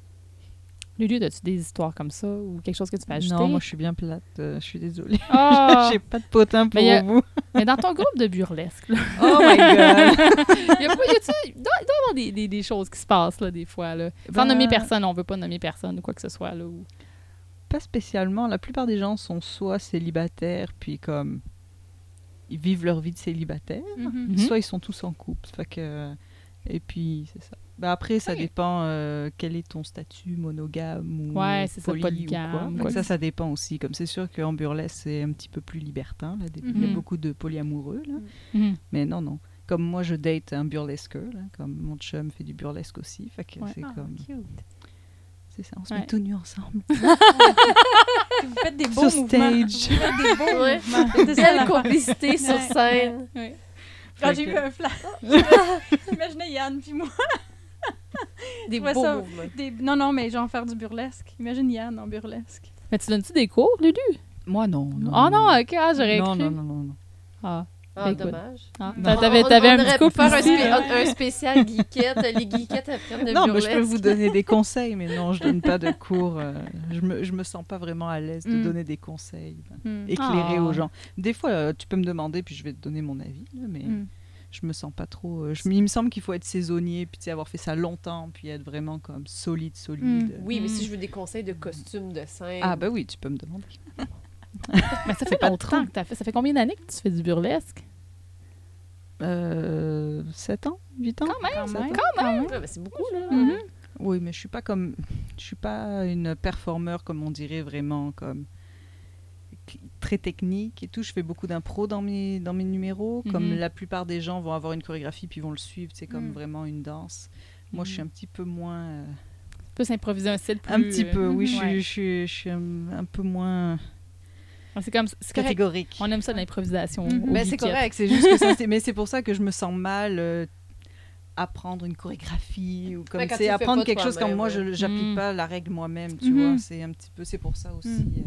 Lulu, as-tu des histoires comme ça ou quelque chose que tu fais ajouter? Non, moi, je suis bien plate. Je suis désolée. Oh! J'ai pas de potin pour vous. Mais dans ton groupe de burlesque, là. Oh my God! il doit y avoir des choses qui se passent, là, des fois, là. Sans nommer personne, on veut pas nommer personne ou quoi que ce soit, là. Ou... Pas spécialement. La plupart des gens sont soit célibataires, puis comme... Ils vivent leur vie de célibataire. Soit ils sont tous en couple. Fait que... Et puis, c'est ça. Après, ça dépend quel est ton statut, monogame ou polygame. Ou quoi. Ça dépend aussi. Comme c'est sûr qu'en burlesque, c'est un petit peu plus libertin. Là. Il y a beaucoup de polyamoureux. Là. Mais non. Comme moi, je date un burlesqueur. Là. Comme mon chum fait du burlesque aussi. Fait que c'est comme... Cute. C'est ça, on se met tout nus ensemble. Vous faites des beaux mouvements. Stage. Vous faites des beaux mouvements. C'est ça, la complicité sur scène. Quand j'ai eu un flash, imaginez Yann puis moi. Des beaux mouvements. Non, mais genre faire du burlesque. Imagine Yann en burlesque. Mais tu donnes-tu des cours, Lulu? Moi, non. Ah non, OK, j'aurais cru. Non. Ah, dommage. T'avais un petit coup faire un spécial geekette. Les geekettes apprennent de burlesque. Non, mais je peux vous donner des conseils, mais non, je donne pas de cours. Je me sens pas vraiment à l'aise de donner des conseils éclairés aux gens. Des fois, tu peux me demander, puis je vais te donner mon avis, là, mais je me sens pas trop... il me semble qu'il faut être saisonnier, puis avoir fait ça longtemps, puis être vraiment comme solide. Oui, mais si je veux des conseils de costumes de scène... Ah ben oui, tu peux me demander. Mais ça fait longtemps que tu as fait. Ça fait combien d'années que tu fais du burlesque? 7 ans? 8 ans? Quand même. Ouais, c'est beaucoup, là. Oui, mais je suis pas une performeur, comme on dirait, vraiment comme très technique et tout. Je fais beaucoup d'impro dans mes numéros. Comme Mhm. la plupart des gens vont avoir une chorégraphie puis vont le suivre. C'est comme Mhm. vraiment une danse. Moi, je suis un petit peu moins... Plus improviser un style plus... un petit peu, oui. ouais. Je suis un peu moins C'est comme... C'est correct. catégorique. On aime ça, l'improvisation. Mhm. au Mais c'est geekette. correct. C'est juste que mais c'est pour ça que je me sens mal... apprendre une chorégraphie ou comme Ouais, quand c'est tu le fais apprendre pas quelque chose comme toi-même, moi ouais. je j'applique Mm. pas la règle moi-même, tu Mhm. vois, c'est un petit peu, c'est pour ça aussi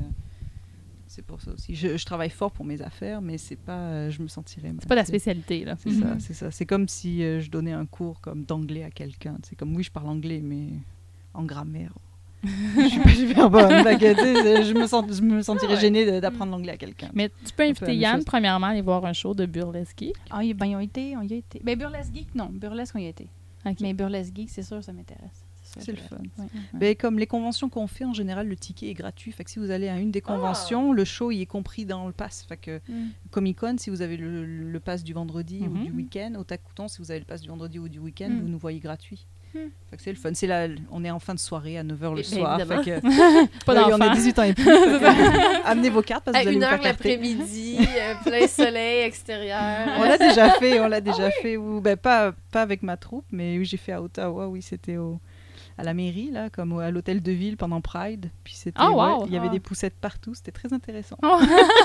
c'est pour ça aussi je travaille fort pour mes affaires, mais c'est pas je me sentirais mal. C'est pas la spécialité, là. C'est ça, c'est ça. C'est comme si je donnais un cours comme d'anglais à quelqu'un. C'est comme, oui, je parle anglais, mais en grammaire. Je suis pas super bonne. Fait que, tu sais, je me sentirais gênée d'apprendre l'anglais à quelqu'un. Mais tu peux peu la inviter même Yann, chose. premièrement, à aller voir un show de Burlesque Geek. Ah, on y a été, on y a été. Ben, Burlesque Geek, non. Burlesque, on y a été. Ok. Mais Burlesque Geek, c'est sûr, ça m'intéresse. sûr C'est le que- fun. ouais, ouais. Mais comme les conventions qu'on fait, en général, le ticket est gratuit. Fait que si vous allez à une des conventions, le show il est compris dans le pass. Fait que Mm. Comic-Con, si vous avez le pass du vendredi ou Mhm. du week-end, Otakuton, si vous avez le pass du vendredi ou du week-end, Mm. vous nous voyez gratuit. Mm. Fait que c'est le fun. C'est là, on est en fin de soirée à 9h le Et- soir. évidemment. Fait que, Pas là, on d'enfants. a 18 ans et plus. Fait que, amenez vos cartes parce que À vous allez vous 1h faire carter. l'après-midi, plein soleil extérieur. On l'a déjà fait, fait. Ou, ben, pas avec ma troupe, mais oui, j'ai fait à Ottawa. Oui, c'était à la mairie, là, comme à l'hôtel de ville pendant Pride. Puis c'était, Ah, wow! il y avait Ah. des poussettes partout. C'était très intéressant. Oh.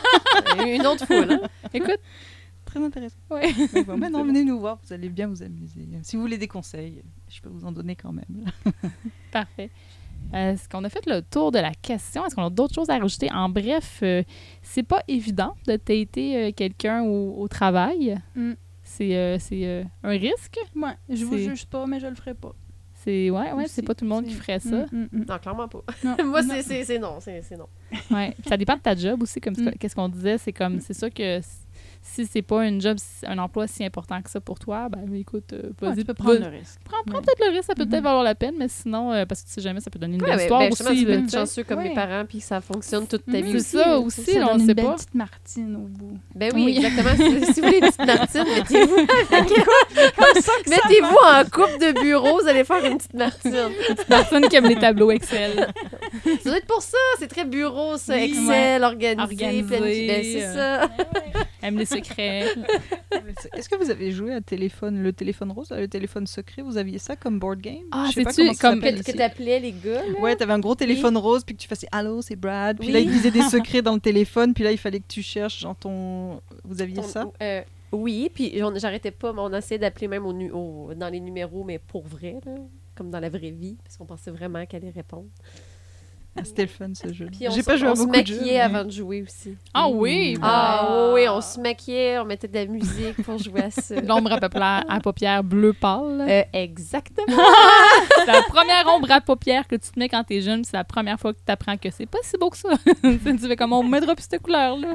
Une autre foule. Hein? Écoute, Très intéressant. ouais. Donc, bon, maintenant, venez nous voir, vous allez bien vous amuser. Si vous voulez des conseils, je peux vous en donner quand même. là. Parfait. Est-ce qu'on a fait le tour de la question? Est-ce qu'on a d'autres choses à rajouter? En bref, c'est pas évident de dater quelqu'un au travail. Mm. C'est un risque. Ouais, je vous C'est- juge pas, mais je le ferai pas. C'est Aussi, c'est pas tout le monde qui c'est- ferait ça. Non, clairement pas. Non, Moi, non. c'est non. C'est non. Ouais. Ça dépend de ta job aussi, comme Mm. qu'est-ce qu'on disait. C'est comme c'est sûr que si c'est pas une job, un emploi si important que ça pour toi, ben écoute, Ouais, vas-y, tu peux prendre vas- le risque. prends Ouais. peut-être le risque, ça peut peut-être Mhm. valoir la peine, mais sinon, parce que tu sais jamais, ça peut donner une Ouais, belle mais, histoire justement, aussi. tu peux là, être tu sais. chanceux comme Ouais. mes parents, puis ça fonctionne toute ta vie C'est aussi. ça là, aussi, c'est là, Ça on donne sait une belle pas. petite Martine au bout. Ben oui, Oui. exactement. Si vous voulez une petite Martine, mettez-vous en couple de bureau, vous allez faire une petite Martine. Personne qui aime les tableaux Excel. Ça doit être pour ça. C'est très bureau, ça. Oui, Excel, organisé, Organisé, planifié. Ben, c'est ça. Aime les secrets. Est-ce que vous avez joué à le téléphone rose, le téléphone secret? Vous aviez ça comme board game? Ah, Je sais pas c'est-tu comment ça comme- s'appelle Que ici. t'appelais les gars, là. Ouais, t'avais un gros téléphone rose, puis que tu faisais « Allô, c'est Brad ». Puis Oui. là, il disait des secrets dans le téléphone, puis là, il fallait que tu cherches genre ton... Vous aviez Ton- ça? Oui, puis j'arrêtais pas, mais on essayait d'appeler même dans les numéros, mais pour vrai, là, comme dans la vraie vie, parce qu'on pensait vraiment qu'elle allait répondre. Ah, c'était le fun, ce jeu. Puis J'ai pas joué à on se beaucoup de jeux. maquillait mais- avant de jouer aussi. Ah oui! Ah oui, on se maquillait, on mettait de la musique pour jouer à ça. L'ombre à paupières bleu pâle. Exactement. C'est la première ombre à paupières que tu te mets quand t'es jeune, puis c'est la première fois que tu apprends que c'est pas si beau que ça. Tu fais comme on mettra plus cette couleur-là.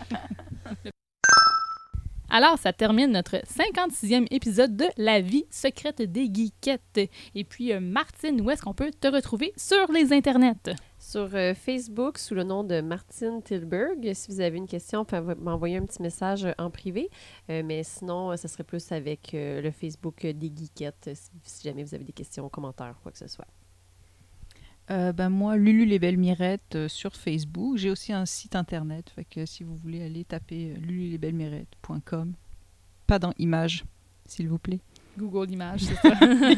Alors, ça termine notre 56e épisode de La vie secrète des geekettes. Et puis, Martine, où est-ce qu'on peut te retrouver sur les internets? Sur Facebook, sous le nom de Martine Tilburg. Si vous avez une question, vous pouvez m'envoyer un petit message en privé. Mais sinon, ça serait plus avec le Facebook des geekettes, si jamais vous avez des questions, commentaires, quoi que ce soit. Ben moi, Lulu les belles mirettes sur Facebook. J'ai aussi un site internet, fait que si vous voulez aller taper lululesbellesmirettes.com, pas dans images, s'il vous plaît. Google Images, c'est ça.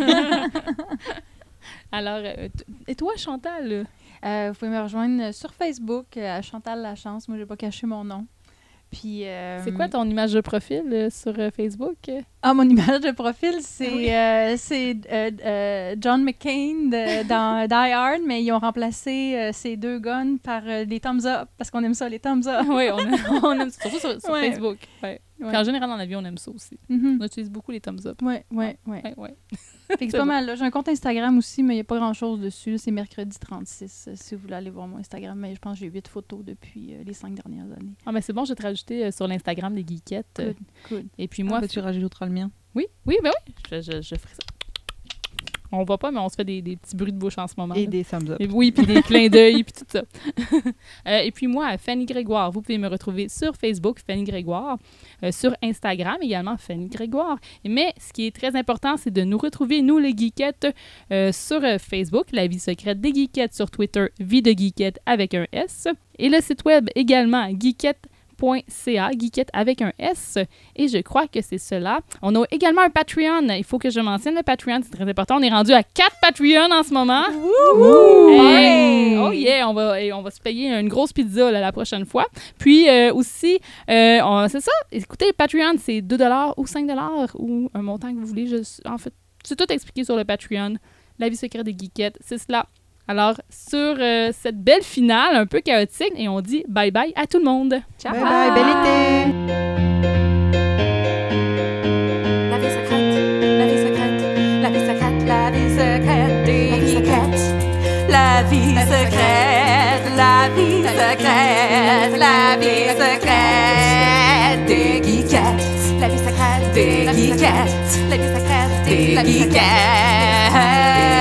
Alors, et toi, Chantal? Vous pouvez me rejoindre sur Facebook à Chantal Lachance. Moi, j'ai pas caché mon nom. Puis, C'est quoi ton image de profil sur Facebook? Ah, mon image de profil, c'est John McCain dans Die Hard, mais ils ont remplacé ces deux guns par des thumbs up, parce qu'on aime ça, les thumbs up. Oui, on aime ça, surtout sur Ouais. Facebook. Ouais. Ouais. Puis en général, dans la vie, on aime ça aussi. Mhm. On utilise beaucoup les thumbs up. Ouais. Ouais. Fait que c'est pas mal. là. J'ai un compte Instagram aussi, mais il n'y a pas grand-chose dessus. C'est mercredi 36, si vous voulez aller voir mon Instagram. Mais je pense que j'ai 8 photos depuis les 5 dernières années. Ah, mais c'est bon, je vais te rajouter sur l'Instagram des geekettes. Good. Et puis Moi, moi... tu rajouteras le mien. Oui, ben oui, je ferai ça. On voit pas, mais on se fait des petits bruits de bouche en ce moment. Et là. des thumbs up. Et oui, puis des clins d'œil, puis tout ça. Et puis moi, Fanny Grégoire, vous pouvez me retrouver sur Facebook, Fanny Grégoire, sur Instagram également, Fanny Grégoire. Mais ce qui est très important, c'est de nous retrouver, nous les geekettes, sur Facebook, La Vie secrète des geekettes, sur Twitter, Vie de geekette avec un S. Et le site web également, geekette.ca, geekette avec un S. Et je crois que c'est cela. On a également un Patreon. Il faut que je mentionne le Patreon, c'est très important. On est rendu à 4 Patreons en ce moment. Hey! Oh yeah! On va se payer une grosse pizza là, la prochaine fois. Puis aussi, c'est ça. Écoutez, Patreon, c'est 2$ ou 5$ ou un montant que vous voulez. En fait, c'est tout expliqué sur le Patreon. La vie secrète des geekettes, c'est cela. Alors, sur cette belle finale un peu chaotique, et on dit bye-bye à tout le monde. Ciao! Bye bye, bel été! La vie secrète, la vie secrète, la vie secrète, la vie secrète des geekettes. La vie secrète, la vie secrète, la vie secrète des geekettes. La vie secrète des geekettes. La vie secrète des geekettes.